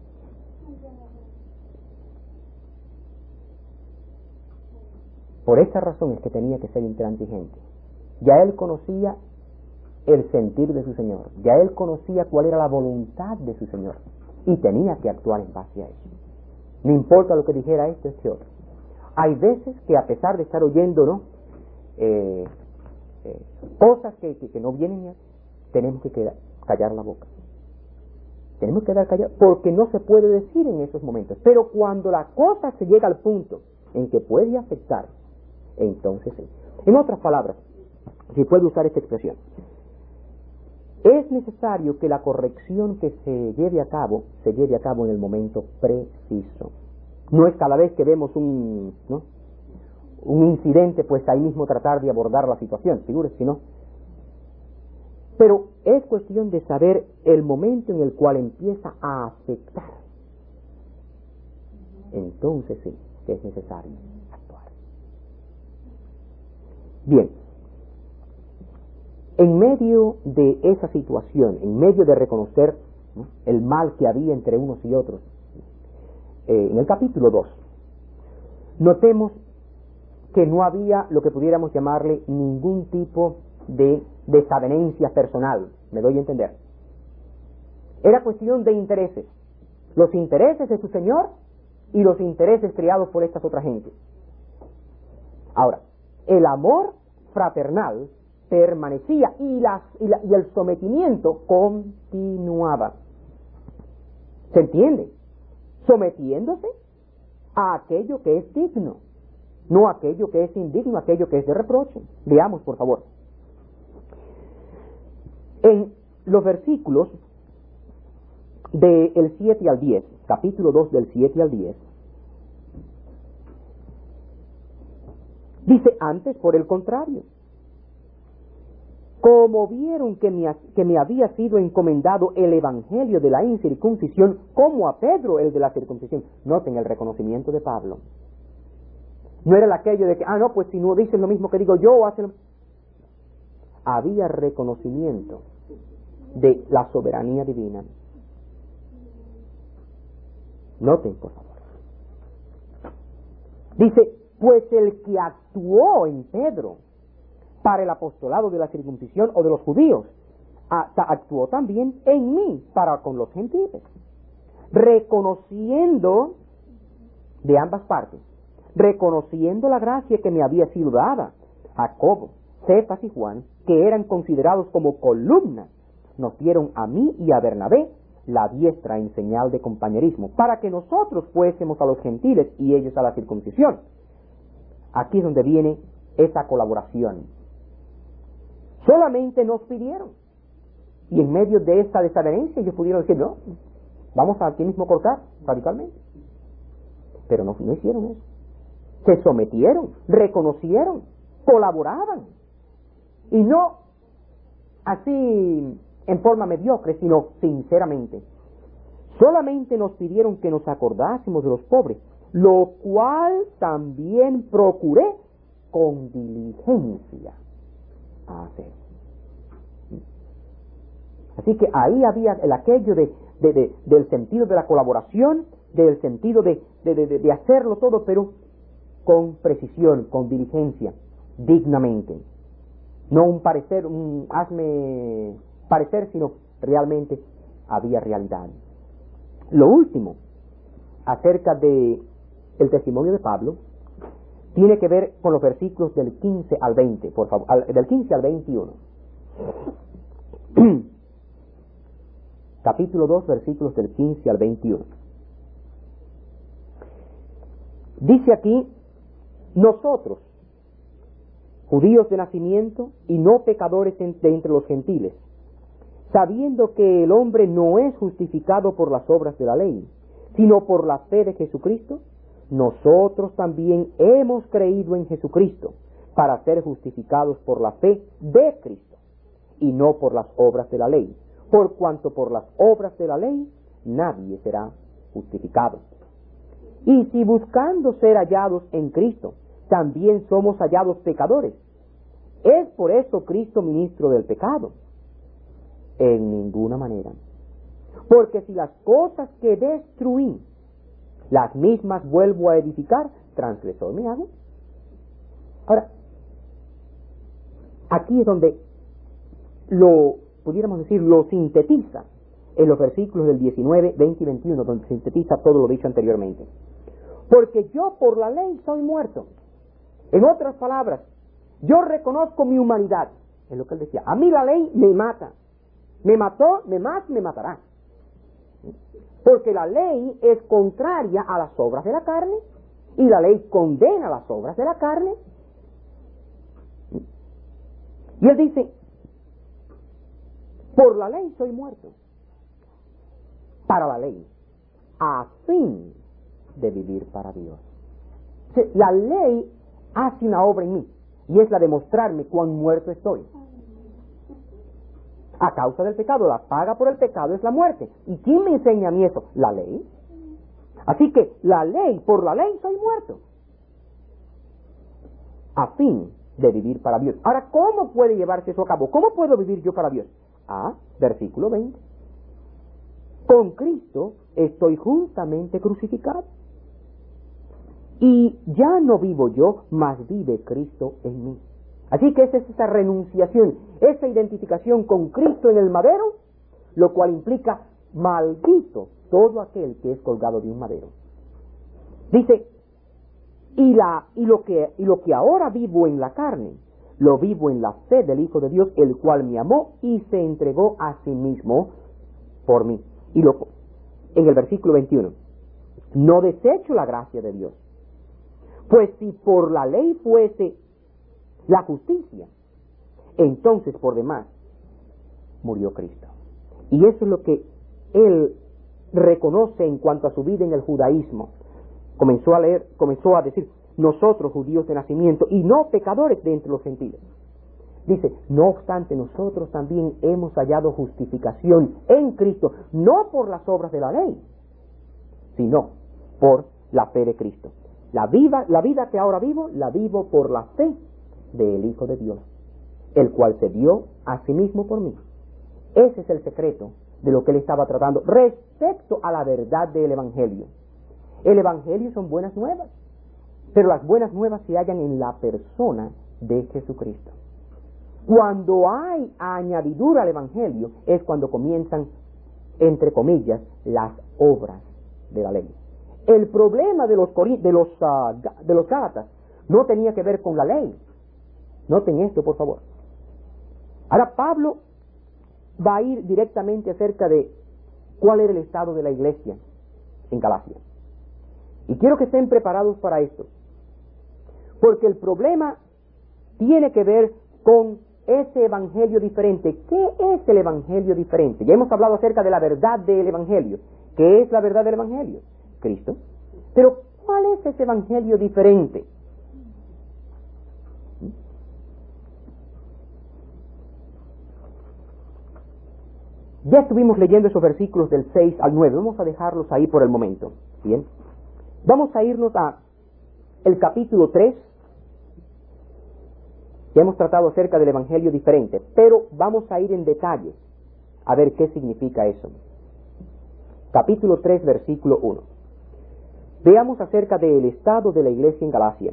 Por esta razón es que tenía que ser intransigente. Ya él conocía el sentir de su Señor, ya él conocía cuál era la voluntad de su Señor, y tenía que actuar en base a eso. No importa lo que dijera este otro. Hay veces que, a pesar de estar oyendo, ¿no?, cosas que no vienen, tenemos que callar la boca. Tenemos que quedar callados, porque no se puede decir en esos momentos. Pero cuando la cosa se llega al punto en que puede afectar, entonces sí. En otras palabras, si puedo usar esta expresión, es necesario que la corrección que se lleve a cabo en el momento preciso. No es cada vez que vemos un incidente, pues ahí mismo tratar de abordar la situación, figúrese, ¿no? Pero es cuestión de saber el momento en el cual empieza a afectar. Entonces sí, que es necesario actuar. Bien, en medio de esa situación, en medio de reconocer, ¿no?, el mal que había entre unos y otros, en el capítulo 2, notemos que no había lo que pudiéramos llamarle ningún tipo de desavenencia personal, me doy a entender. Era cuestión de intereses, los intereses de su Señor y los intereses creados por estas otras gentes. Ahora, el amor fraternal permanecía y el sometimiento continuaba. ¿Se entiende? Sometiéndose a aquello que es digno, no aquello que es indigno, aquello que es de reproche. Veamos, por favor. En los versículos del 7 al 10, capítulo 2 del 7 al 10, dice: antes, por el contrario, como vieron que me había sido encomendado el evangelio de la incircuncisión, como a Pedro el de la circuncisión. Noten el reconocimiento de Pablo. No era aquello de que, no, pues si no dicen lo mismo que digo yo, hacen. Había reconocimiento de la soberanía divina. Noten, por favor. Dice: pues el que actuó en Pedro para el apostolado de la circuncisión o de los judíos, actuó también en mí para con los gentiles, reconociendo de ambas partes reconociendo la gracia que me había sido dada. Jacobo, Cefas y Juan, que eran considerados como columnas, nos dieron a mí y a Bernabé la diestra en señal de compañerismo, para que nosotros fuésemos a los gentiles y ellos a la circuncisión. Aquí es donde viene esa colaboración. Solamente nos pidieron, y en medio de esa desavenencia ellos pudieron decir, no, vamos a aquí mismo cortar radicalmente. Pero no hicieron eso. Se sometieron, reconocieron, colaboraban. Y no así en forma mediocre, sino sinceramente. Solamente nos pidieron que nos acordásemos de los pobres, lo cual también procuré con diligencia hacer. Así que ahí había el aquello del sentido de la colaboración, del sentido de hacerlo todo, pero con precisión, con diligencia, dignamente. No un parecer, hazme parecer, sino realmente había realidad. Lo último, acerca de el testimonio de Pablo, tiene que ver con los versículos del 15 al 20, por favor, del 15 al 21. Capítulo 2, versículos del 15 al 21. Dice aquí, nosotros, judíos de nacimiento y no pecadores de entre los gentiles, sabiendo que el hombre no es justificado por las obras de la ley, sino por la fe de Jesucristo, nosotros también hemos creído en Jesucristo para ser justificados por la fe de Cristo y no por las obras de la ley, por cuanto por las obras de la ley nadie será justificado. Y si buscando ser hallados en Cristo también somos hallados pecadores, ¿es por eso Cristo ministro del pecado? En ninguna manera. Porque si las cosas que destruí, las mismas vuelvo a edificar, transgresor me hago. Ahora, aquí es donde pudiéramos decir, lo sintetiza en los versículos del 19, 20 y 21, donde sintetiza todo lo dicho anteriormente. Porque yo por la ley soy muerto. En otras palabras, yo reconozco mi humanidad. Es lo que él decía. A mí la ley me mata. Me mató, me matará. Porque la ley es contraria a las obras de la carne y la ley condena las obras de la carne. Y él dice, por la ley soy muerto. Para la ley. A fin de vivir para Dios. La ley hace una obra en mí y es la de mostrarme cuán muerto estoy. A causa del pecado, la paga por el pecado es la muerte. ¿Y quién me enseña a mí eso? La ley. Así que la ley, por la ley soy muerto. A fin de vivir para Dios. Ahora, ¿cómo puede llevarse eso a cabo? ¿Cómo puedo vivir yo para Dios? Versículo 20. Con Cristo estoy juntamente crucificado. Y ya no vivo yo, mas vive Cristo en mí. Así que esa es esa renunciación, esa identificación con Cristo en el madero, lo cual implica maldito todo aquel que es colgado de un madero. Dice, y lo que ahora vivo en la carne, lo vivo en la fe del Hijo de Dios, el cual me amó y se entregó a sí mismo por mí. Y en el versículo 21, no desecho la gracia de Dios, pues si por la ley fuese la justicia, entonces por demás murió Cristo. Y eso es lo que él reconoce en cuanto a su vida en el judaísmo. Comenzó a decir, nosotros judíos de nacimiento y no pecadores de entre los gentiles. Dice, no obstante nosotros también hemos hallado justificación en Cristo, no por las obras de la ley, sino por la fe de Cristo. La vida que ahora vivo, la vivo por la fe del Hijo de Dios, el cual se dio a sí mismo por mí. Ese es el secreto de lo que él estaba tratando respecto a la verdad del Evangelio. El Evangelio son buenas nuevas, pero las buenas nuevas se hallan en la persona de Jesucristo. Cuando hay añadidura al Evangelio es cuando comienzan, entre comillas, las obras de la ley. El problema de los Gálatas no tenía que ver con la ley. Noten esto, por favor. Ahora Pablo va a ir directamente acerca de cuál era el estado de la iglesia en Galacia. Y quiero que estén preparados para esto, porque el problema tiene que ver con ese evangelio diferente. ¿Qué es el evangelio diferente? Ya hemos hablado acerca de la verdad del evangelio. ¿Qué es la verdad del evangelio? Cristo. Pero ¿cuál es ese evangelio diferente? Ya estuvimos leyendo esos versículos del 6 al 9. Vamos a dejarlos ahí por el momento. Bien. Vamos a irnos a el capítulo 3. Ya hemos tratado acerca del evangelio diferente, pero vamos a ir en detalle a ver qué significa eso. Capítulo 3, versículo 1. Veamos acerca del estado de la iglesia en Galacia.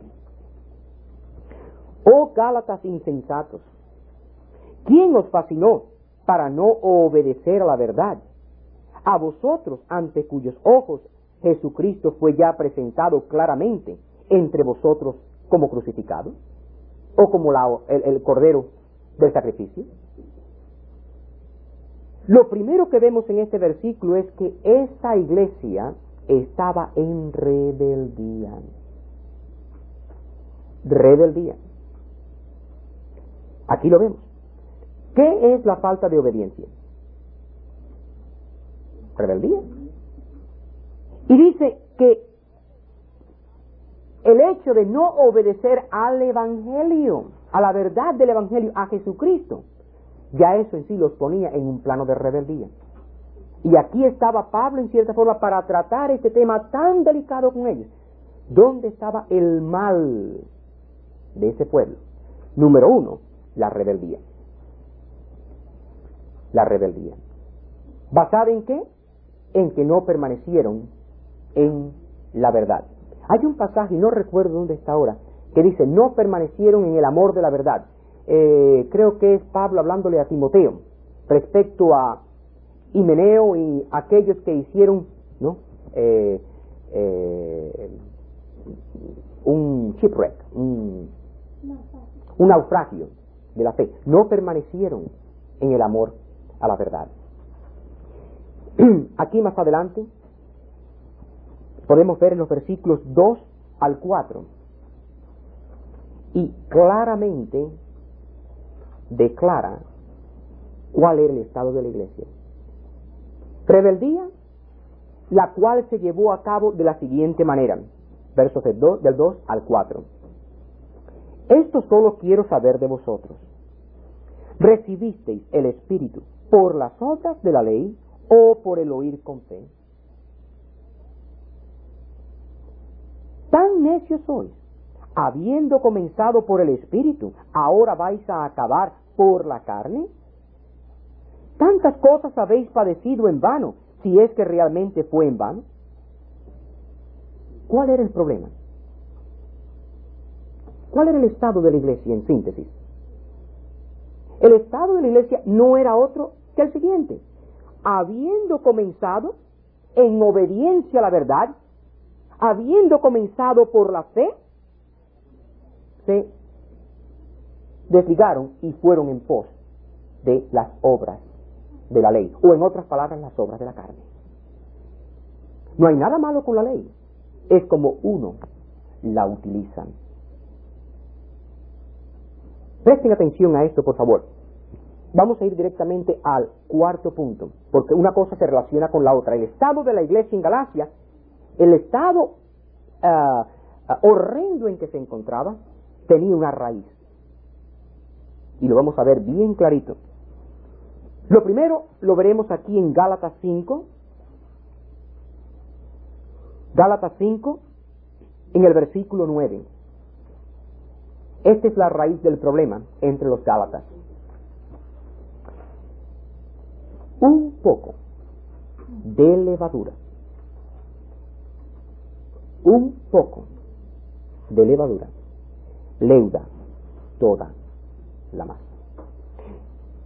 Oh Gálatas insensatos, ¿quién os fascinó para no obedecer a la verdad? A vosotros, ante cuyos ojos Jesucristo fue ya presentado claramente entre vosotros como crucificado, o como el cordero del sacrificio. Lo primero que vemos en este versículo es que esta iglesia estaba en rebeldía. Rebeldía. Aquí lo vemos. ¿Qué es la falta de obediencia? Rebeldía. Y dice que el hecho de no obedecer al evangelio, a la verdad del evangelio, a Jesucristo, ya eso en sí los ponía en un plano de rebeldía. Y aquí estaba Pablo en cierta forma para tratar este tema tan delicado con ellos. ¿Dónde estaba el mal de ese pueblo? Número 1, la rebeldía. La rebeldía. ¿Basada en qué? En que no permanecieron en la verdad. Hay un pasaje, no recuerdo dónde está ahora, que dice, no permanecieron en el amor de la verdad. Creo que es Pablo hablándole a Timoteo, respecto a Himeneo y aquellos que hicieron, ¿no? Un shipwreck, un naufragio de la fe. No permanecieron en el amor a la verdad. Aquí más adelante podemos ver en los versículos 2 al 4 y claramente declara cuál era el estado de la iglesia. Rebeldía, la cual se llevó a cabo de la siguiente manera, versos del 2 al 4. Esto solo quiero saber de vosotros. ¿Recibisteis el Espíritu por las obras de la ley o por el oír con fe? Tan necios sois, habiendo comenzado por el Espíritu, ¿ahora vais a acabar por la carne? Tantas cosas habéis padecido en vano, si es que realmente fue en vano. ¿Cuál era el problema? ¿Cuál era el estado de la iglesia en síntesis? El estado de la iglesia no era otro que el siguiente. Habiendo comenzado en obediencia a la verdad, habiendo comenzado por la fe, se desligaron y fueron en pos de las obras de la ley, o en otras palabras, las obras de la carne. No hay nada malo con la ley, es como uno la utiliza. Presten atención a esto, por favor. Vamos a ir directamente al cuarto punto, porque una cosa se relaciona con la otra. El estado de la iglesia en Galacia, el estado horrendo en que se encontraba, tenía una raíz. Y lo vamos a ver bien clarito. Lo primero lo veremos aquí en Gálatas 5. Gálatas 5, en el versículo 9. Esta es la raíz del problema entre los Gálatas. Un poco de levadura. Un poco de levadura leuda toda la masa.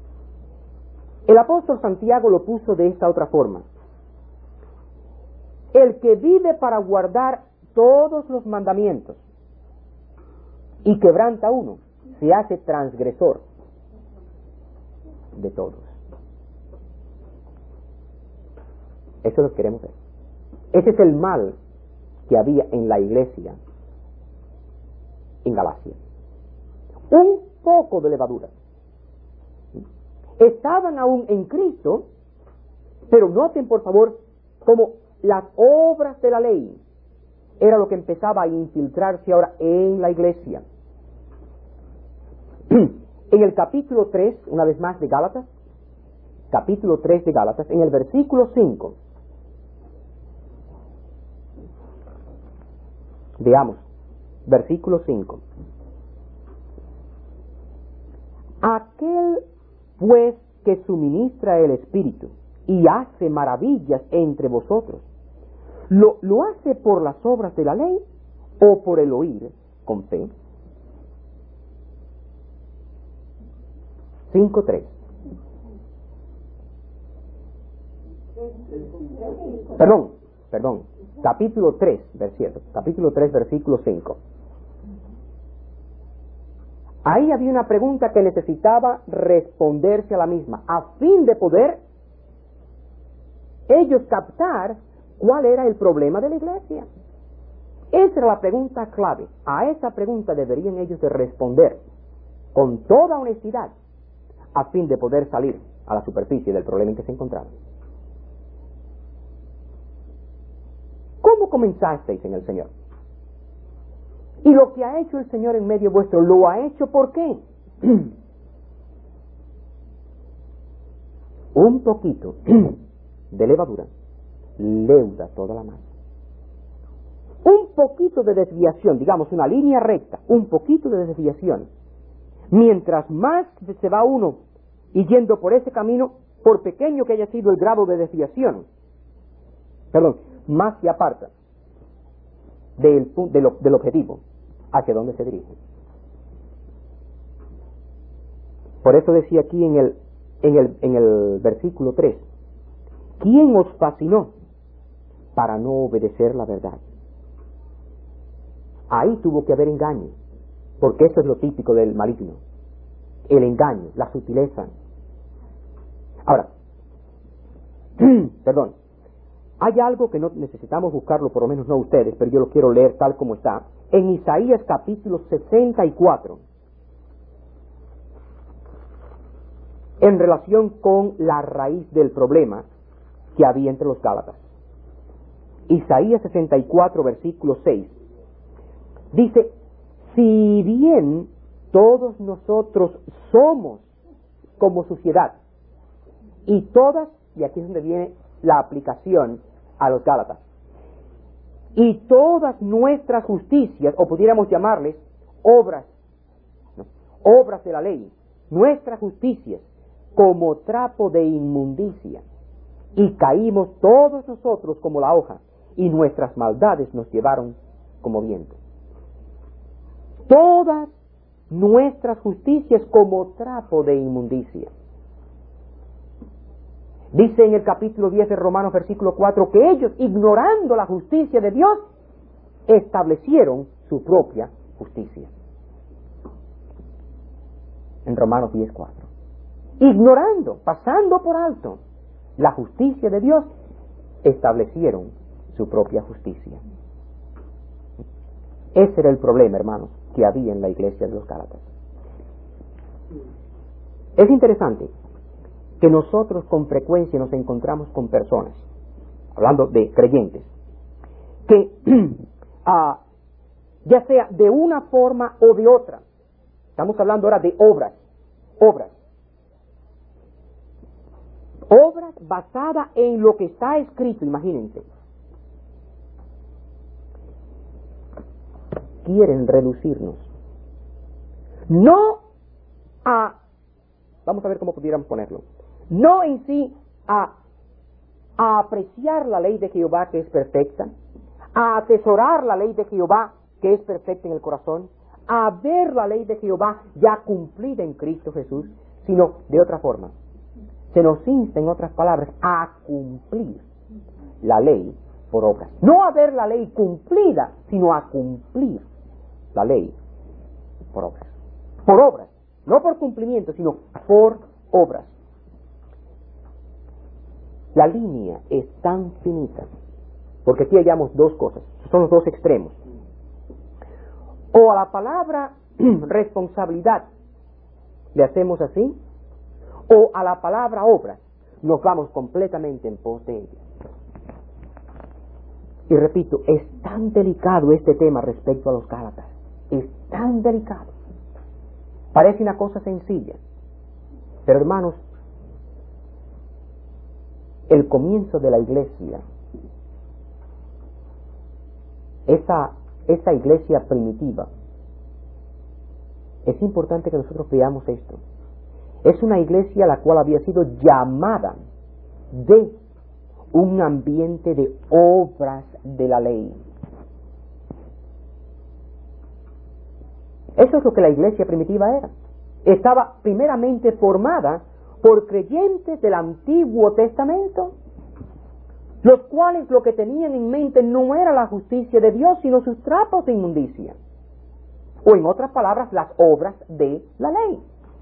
El apóstol Santiago lo puso de esta otra forma. el que vive para guardar todos los mandamientos y quebranta uno, se hace transgresor de todos. Eso es lo que queremos ver. Ese es el mal que había en la iglesia en Galacia. Un poco de levadura. Estaban aún en Cristo, pero noten por favor cómo las obras de la ley era lo que empezaba a infiltrarse ahora en la iglesia. En el capítulo 3, una vez más de Gálatas, capítulo 3 de Gálatas, en el versículo 5, veamos, versículo 5. Aquel pues que suministra el Espíritu y hace maravillas entre vosotros, ¿lo hace por las obras de la ley o por el oír con fe? 5:3. Perdón, capítulo 3, versículo 5. Ahí había una pregunta que necesitaba responderse a la misma, a fin de poder ellos captar cuál era el problema de la iglesia. Esa era la pregunta clave. A esa pregunta deberían ellos de responder con toda honestidad, a fin de poder salir a la superficie del problema en que se encontraban. ¿Cómo comenzasteis en el Señor? Y lo que ha hecho el Señor en medio vuestro, ¿lo ha hecho por qué? Un poquito de levadura leuda toda la masa. Un poquito de desviación, digamos una línea recta, un poquito de desviación. Mientras más se va uno y yendo por ese camino, por pequeño que haya sido el grado de desviación, más se aparta del objetivo hacia donde se dirige. Por eso decía aquí en el versículo 3, ¿quién os fascinó para no obedecer la verdad? Ahí tuvo que haber engaño, porque eso es lo típico del maligno, el engaño, la sutileza. Ahora, hay algo que no necesitamos buscarlo, por lo menos no ustedes, pero yo lo quiero leer tal como está, en Isaías capítulo 64, en relación con la raíz del problema que había entre los Gálatas. Isaías 64, versículo 6, dice, si bien todos nosotros somos como suciedad, y todas, y aquí es donde viene la aplicación a los Gálatas, y todas nuestras justicias, o pudiéramos llamarles obras de la ley, nuestras justicias, como trapo de inmundicia, y caímos todos nosotros como la hoja, y nuestras maldades nos llevaron como viento. Todas nuestras justicias como trapo de inmundicia. Dice en el capítulo 10 de Romanos, versículo 4, que ellos, ignorando la justicia de Dios, establecieron su propia justicia. En Romanos 10:4. Ignorando, pasando por alto la justicia de Dios, establecieron su propia justicia. Ese era el problema, hermanos, que había en la iglesia de los Gálatas. Es interesante que nosotros con frecuencia nos encontramos con personas, hablando de creyentes, que ya sea de una forma o de otra, estamos hablando ahora de obras basadas en lo que está escrito, imagínense, quieren reducirnos, no a, vamos a ver cómo pudiéramos ponerlo, no en sí a apreciar la ley de Jehová que es perfecta, a atesorar la ley de Jehová que es perfecta en el corazón, a ver la ley de Jehová ya cumplida en Cristo Jesús, sino de otra forma. Se nos insta, en otras palabras, a cumplir la ley por obras. No a ver la ley cumplida, sino a cumplir la ley por obras. Por obras, no por cumplimiento, sino por obras. La línea es tan finita, porque aquí hallamos dos cosas, son los dos extremos. O a la palabra responsabilidad le hacemos así, o a la palabra obra nos vamos completamente en pos de ella. Y repito, es tan delicado este tema respecto a los Gálatas, es tan delicado. Parece una cosa sencilla, pero hermanos, el comienzo de la iglesia, esa iglesia primitiva, es importante que nosotros veamos esto. Es una iglesia la cual había sido llamada de un ambiente de obras de la ley. Eso es lo que la iglesia primitiva era. Estaba primeramente formada por creyentes del Antiguo Testamento, los cuales lo que tenían en mente no era la justicia de Dios, sino sus trapos de inmundicia, o en otras palabras, las obras de la ley.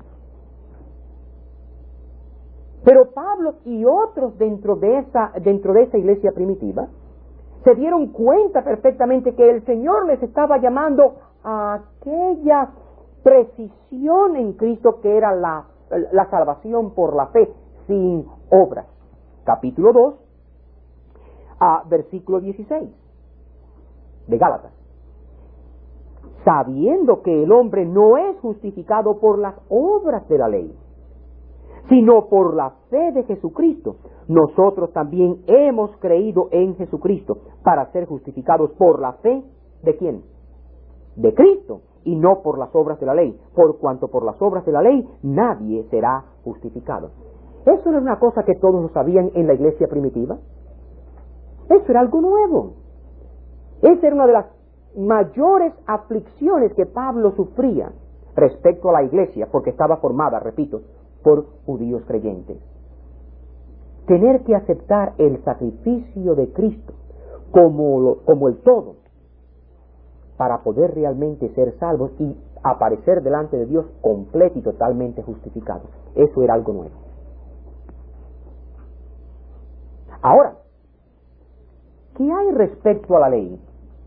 Pero Pablo y otros dentro de esa iglesia primitiva se dieron cuenta perfectamente que el Señor les estaba llamando a aquella precisión en Cristo que era la salvación por la fe, sin obras. Capítulo 2, versículo 16 de Gálatas. Sabiendo que el hombre no es justificado por las obras de la ley, sino por la fe de Jesucristo, nosotros también hemos creído en Jesucristo para ser justificados por la fe ¿de quién? De Cristo, y no por las obras de la ley, por cuanto por las obras de la ley nadie será justificado. ¿Eso era una cosa que todos lo sabían en la iglesia primitiva? Eso era algo nuevo. Esa era una de las mayores aflicciones que Pablo sufría respecto a la iglesia, porque estaba formada, repito, por judíos creyentes. Tener que aceptar el sacrificio de Cristo como el todo, para poder realmente ser salvos y aparecer delante de Dios completo y totalmente justificados. Eso era algo nuevo. Ahora, ¿qué hay respecto a la ley?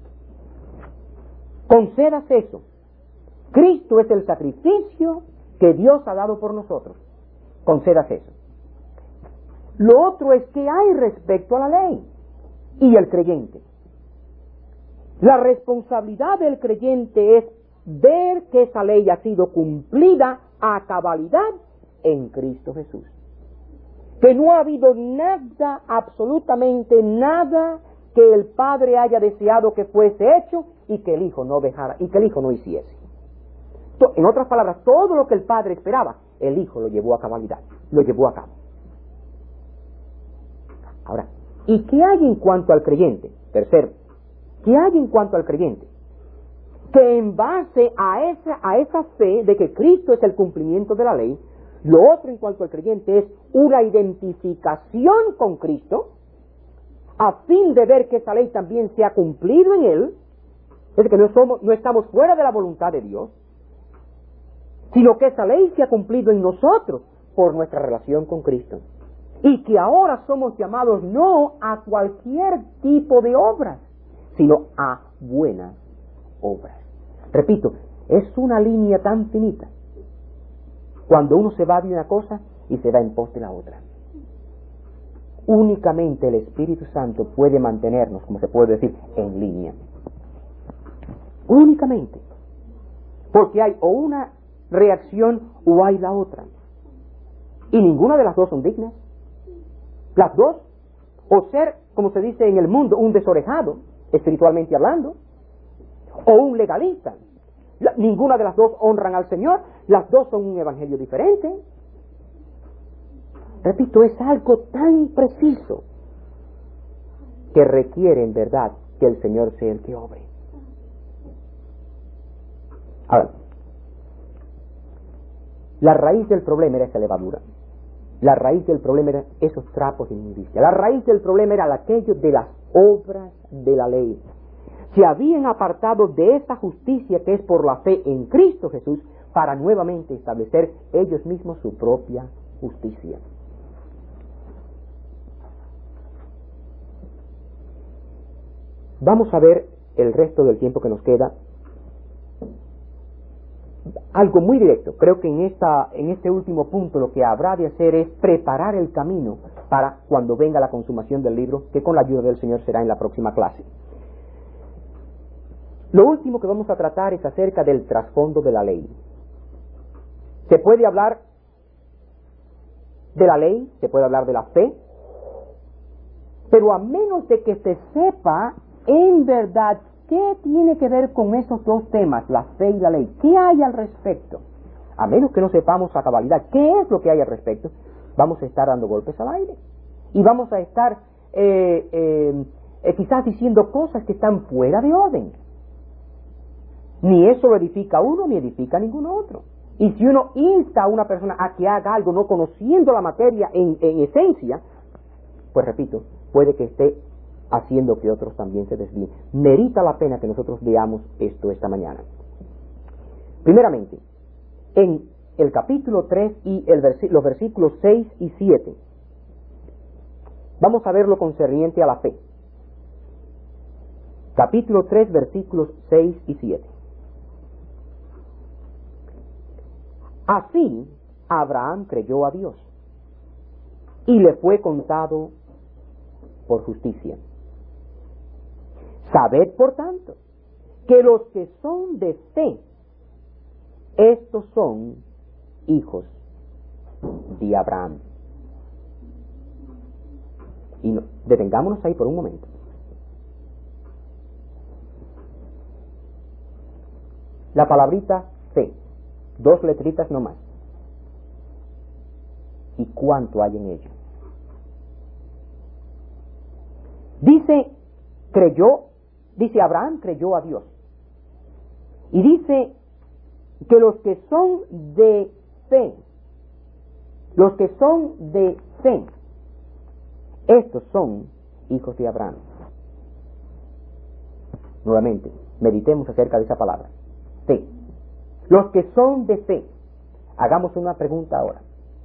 Concédase eso. Cristo es el sacrificio que Dios ha dado por nosotros. Concédase eso. Lo otro es ¿qué hay respecto a la ley y el creyente? La responsabilidad del creyente es ver que esa ley ha sido cumplida a cabalidad en Cristo Jesús. Que no ha habido nada, absolutamente nada, que el Padre haya deseado que fuese hecho y que el Hijo no dejara, y que el Hijo no hiciese. En otras palabras, todo lo que el Padre esperaba, el Hijo lo llevó a cabalidad, lo llevó a cabo. Ahora, ¿y qué hay en cuanto al creyente? Tercero, ¿qué hay en cuanto al creyente? Que en base a esa fe de que Cristo es el cumplimiento de la ley, lo otro en cuanto al creyente es una identificación con Cristo, a fin de ver que esa ley también se ha cumplido en Él, es decir, que no estamos fuera de la voluntad de Dios, sino que esa ley se ha cumplido en nosotros por nuestra relación con Cristo. Y que ahora somos llamados no a cualquier tipo de obras, sino a buenas obras. Repito, es una línea tan finita cuando uno se va de una cosa y se va en pos de la otra. Únicamente el Espíritu Santo puede mantenernos, como se puede decir, en línea. Únicamente. Porque hay o una reacción o hay la otra. Y ninguna de las dos son dignas. Las dos, o ser, como se dice en el mundo, un desorejado, espiritualmente hablando, o un legalista. Ninguna de las dos honran al Señor, las dos son un evangelio diferente. Repito, es algo tan preciso que requiere en verdad que el Señor sea el que obre. Ahora, la raíz del problema era esa levadura. La raíz del problema era esos trapos de inmundicia. La raíz del problema era aquello de las obras de la ley. Se habían apartado de esta justicia que es por la fe en Cristo Jesús para nuevamente establecer ellos mismos su propia justicia. Vamos a ver el resto del tiempo que nos queda algo muy directo. Creo que en este último punto lo que habrá de hacer es preparar el camino para cuando venga la consumación del libro, que con la ayuda del Señor será en la próxima clase. Lo último que vamos a tratar es acerca del trasfondo de la ley. Se puede hablar de la ley, se puede hablar de la fe, pero a menos de que se sepa en verdad qué tiene que ver con esos dos temas, la fe y la ley, qué hay al respecto, a menos que no sepamos a cabalidad qué es lo que hay al respecto, vamos a estar dando golpes al aire y vamos a estar quizás diciendo cosas que están fuera de orden. Ni eso lo edifica uno ni edifica a ningún otro. Y si uno insta a una persona a que haga algo no conociendo la materia en esencia, pues repito, puede que esté haciendo que otros también se desvíen. Merita la pena que nosotros veamos esto esta mañana. Primeramente, en el capítulo 3 y los versículos 6 y 7, vamos a ver lo concerniente a la fe. Capítulo 3, versículos 6 y 7. Así, Abraham creyó a Dios y le fue contado por justicia. Sabed, por tanto, que los que son de fe, estos son hijos de Abraham. Y detengámonos ahí por un momento. La palabrita fe, 2 letritas no más. ¿Y cuánto hay en ello? Dice Abraham creyó a Dios. Y dice que los que son de fe, estos son hijos de Abraham. Nuevamente, meditemos acerca de esa palabra, fe. Los que son de fe. Hagamos una pregunta ahora.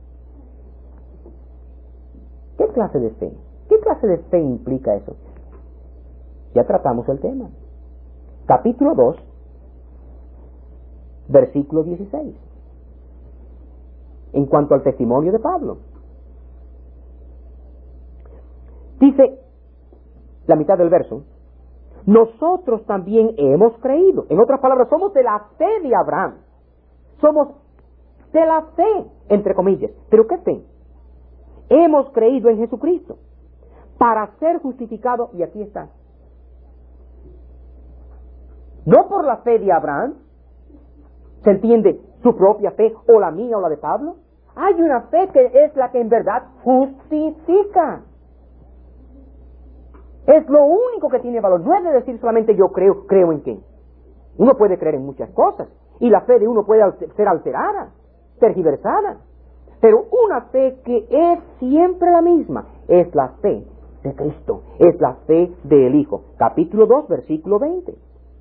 ¿Qué clase de fe? ¿Qué clase de fe implica eso? Ya tratamos el tema. Capítulo 2, versículo 16. En cuanto al testimonio de Pablo. Dice, la mitad del verso, nosotros también hemos creído. En otras palabras, somos de la fe de Abraham. Somos de la fe, entre comillas. ¿Pero qué fe? Hemos creído en Jesucristo para ser justificado, y aquí está. No por la fe de Abraham, ¿se entiende? Su propia fe, o la mía o la de Pablo. Hay una fe que es la que en verdad justifica. Es lo único que tiene valor. No es de decir solamente yo creo en qué. Uno puede creer en muchas cosas, y la fe de uno puede ser alterada, tergiversada. Pero una fe que es siempre la misma, es la fe de Cristo, es la fe del Hijo. Capítulo 2, versículo 20.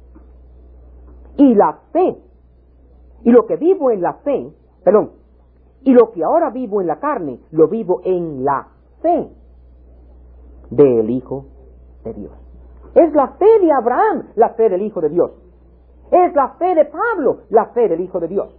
Y la fe, y lo que vivo en la fe, y lo que ahora vivo en la carne, lo vivo en la fe del Hijo de Dios. Es la fe de Abraham, la fe del Hijo de Dios. Es la fe de Pablo, la fe del Hijo de Dios.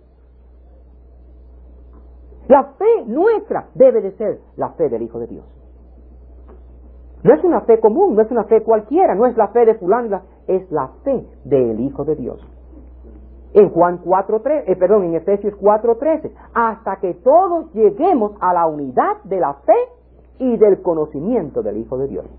La fe nuestra debe de ser la fe del Hijo de Dios. No es una fe común, no es una fe cualquiera, no es la fe de fulano, es la fe del Hijo de Dios. En en Efesios 4:13, hasta que todos lleguemos a la unidad de la fe y del conocimiento del Hijo de Dios.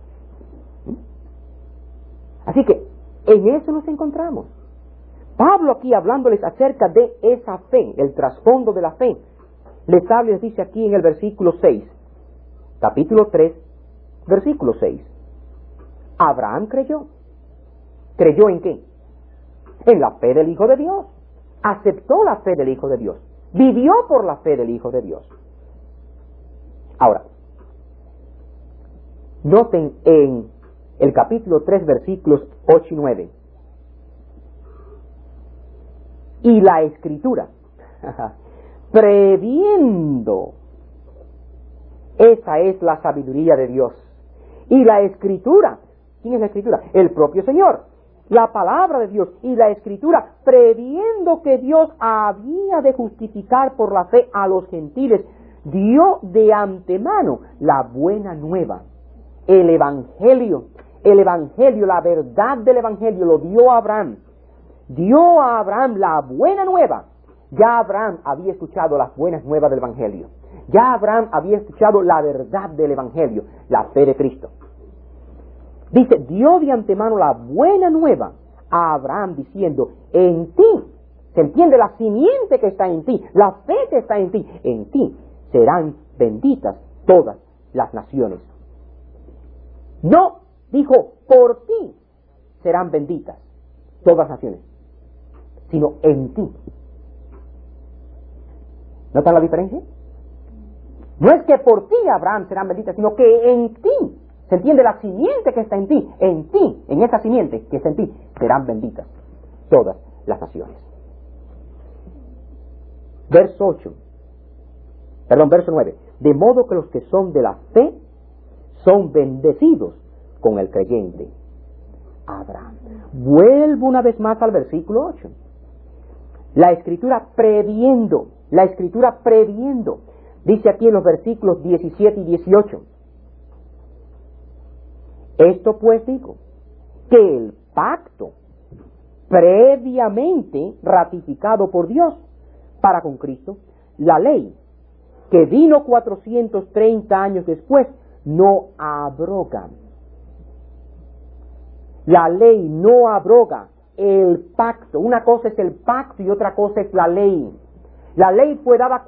Así que en eso nos encontramos. Pablo aquí hablándoles acerca de esa fe, el trasfondo de la fe, les dice aquí en el versículo 6, capítulo 3, versículo 6. Abraham creyó. ¿Creyó en qué? En la fe del Hijo de Dios. Aceptó la fe del Hijo de Dios. Vivió por la fe del Hijo de Dios. Ahora, noten en el capítulo 3, versículos 8 y 9. Y la Escritura, previendo, esa es la sabiduría de Dios. Y la Escritura, ¿quién es la Escritura? El propio Señor, la palabra de Dios. Y la Escritura, previendo que Dios había de justificar por la fe a los gentiles, dio de antemano la buena nueva, el Evangelio, la verdad del Evangelio lo dio a Abraham. Dio a Abraham la buena nueva. Ya Abraham había escuchado las buenas nuevas del Evangelio. Ya Abraham había escuchado la verdad del Evangelio, la fe de Cristo. Dice, dio de antemano la buena nueva a Abraham diciendo, en ti, se entiende la simiente que está en ti, la fe que está en ti serán benditas todas las naciones. No, dijo, por ti serán benditas todas las naciones, sino en ti. ¿Notan la diferencia? No es que por ti, Abraham, serán benditas, sino que en ti, se entiende la simiente que está en ti, en esa simiente que está en ti, serán benditas todas las naciones. Verso 9. De modo que los que son de la fe son bendecidos con el creyente Abraham. Vuelvo una vez más al versículo 8. La Escritura previendo, dice aquí en los versículos 17 y 18. Esto pues digo, que el pacto previamente ratificado por Dios para con Cristo, la ley que vino 430 años después, no abroga. La ley no abroga el pacto. Una cosa es el pacto y otra cosa es la ley. La ley fue dada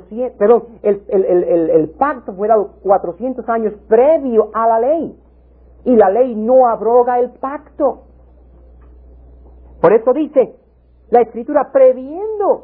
el pacto fue dado 400 años previo a la ley. Y la ley no abroga el pacto. Por eso dice la Escritura previendo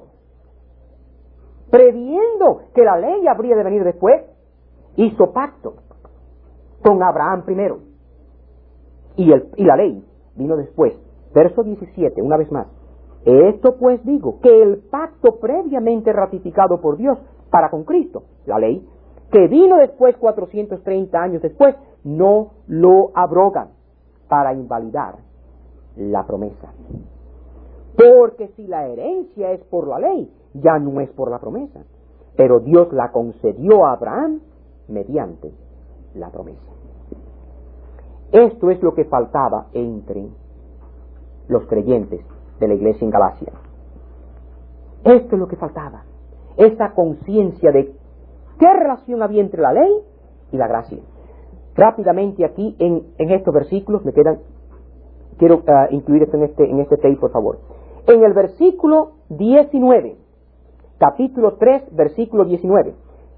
que la ley habría de venir después, hizo pacto con Abraham primero. Y la ley vino después. Verso 17, una vez más. Esto pues digo, que el pacto previamente ratificado por Dios para con Cristo, la ley, que vino después 430 años después, no lo abrogan para invalidar la promesa. Porque si la herencia es por la ley, ya no es por la promesa. Pero Dios la concedió a Abraham mediante la promesa. Esto es lo que faltaba entre los creyentes de la iglesia en Galacia. Esto es lo que faltaba. Esa conciencia de qué relación había entre la ley y la gracia. Rápidamente aquí en estos versículos me quedan, quiero incluir esto en este tape, por favor. En el versículo 19, capítulo 3, versículo 19.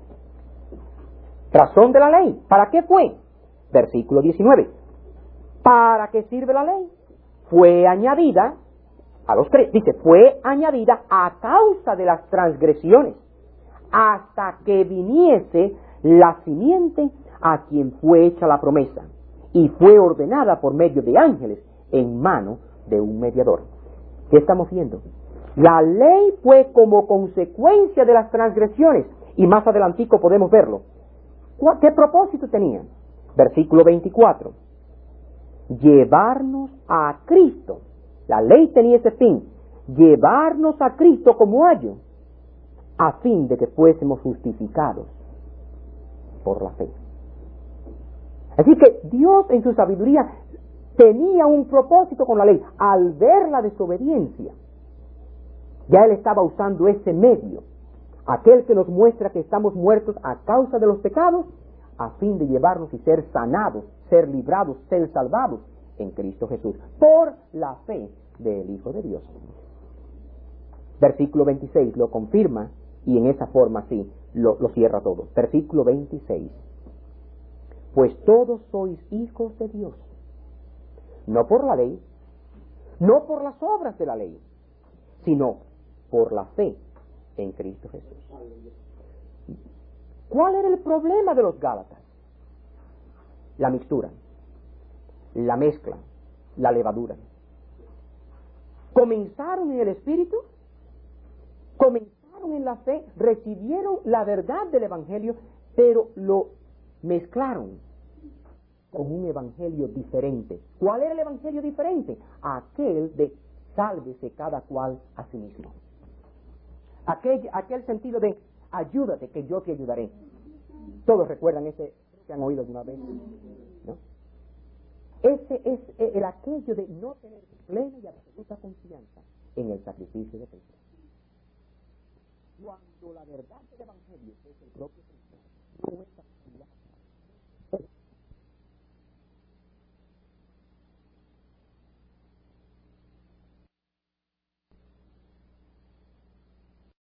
Razón de la ley. ¿Para qué fue? Versículo 19. ¿Para qué sirve la ley? Fue añadida a los creyentes. Dice, fue añadida a causa de las transgresiones, hasta que viniese la simiente a quien fue hecha la promesa, y fue ordenada por medio de ángeles en mano de un mediador. ¿Qué estamos viendo? La ley fue como consecuencia de las transgresiones, y más adelantico podemos verlo. ¿Qué propósito tenía? Versículo 24. Llevarnos a Cristo. La ley tenía ese fin, llevarnos a Cristo como ayo, a fin de que fuésemos justificados por la fe. Así que Dios en su sabiduría tenía un propósito con la ley. Al ver la desobediencia, ya Él estaba usando ese medio, aquel que nos muestra que estamos muertos a causa de los pecados, a fin de llevarnos y ser sanados, ser librados, ser salvados en Cristo Jesús, por la fe del Hijo de Dios. Versículo 26 lo confirma y en esa forma sí lo cierra todo. Versículo 26. Pues todos sois hijos de Dios, no por la ley, no por las obras de la ley, sino por la fe en Cristo Jesús. ¿Cuál era el problema de los Gálatas? La mixtura. la mezcla, la levadura. Comenzaron en el Espíritu, comenzaron en la fe, recibieron la verdad del Evangelio, pero lo mezclaron con un evangelio diferente. ¿Cuál era el evangelio diferente? Aquel de sálvese cada cual a sí mismo. Aquel sentido de ayúdate que yo te ayudaré. Todos recuerdan ese que han oído alguna vez, ¿no? Ese es el aquello de no tener plena y absoluta confianza en el sacrificio de Cristo. Cuando la verdad del evangelio es el propio Cristo,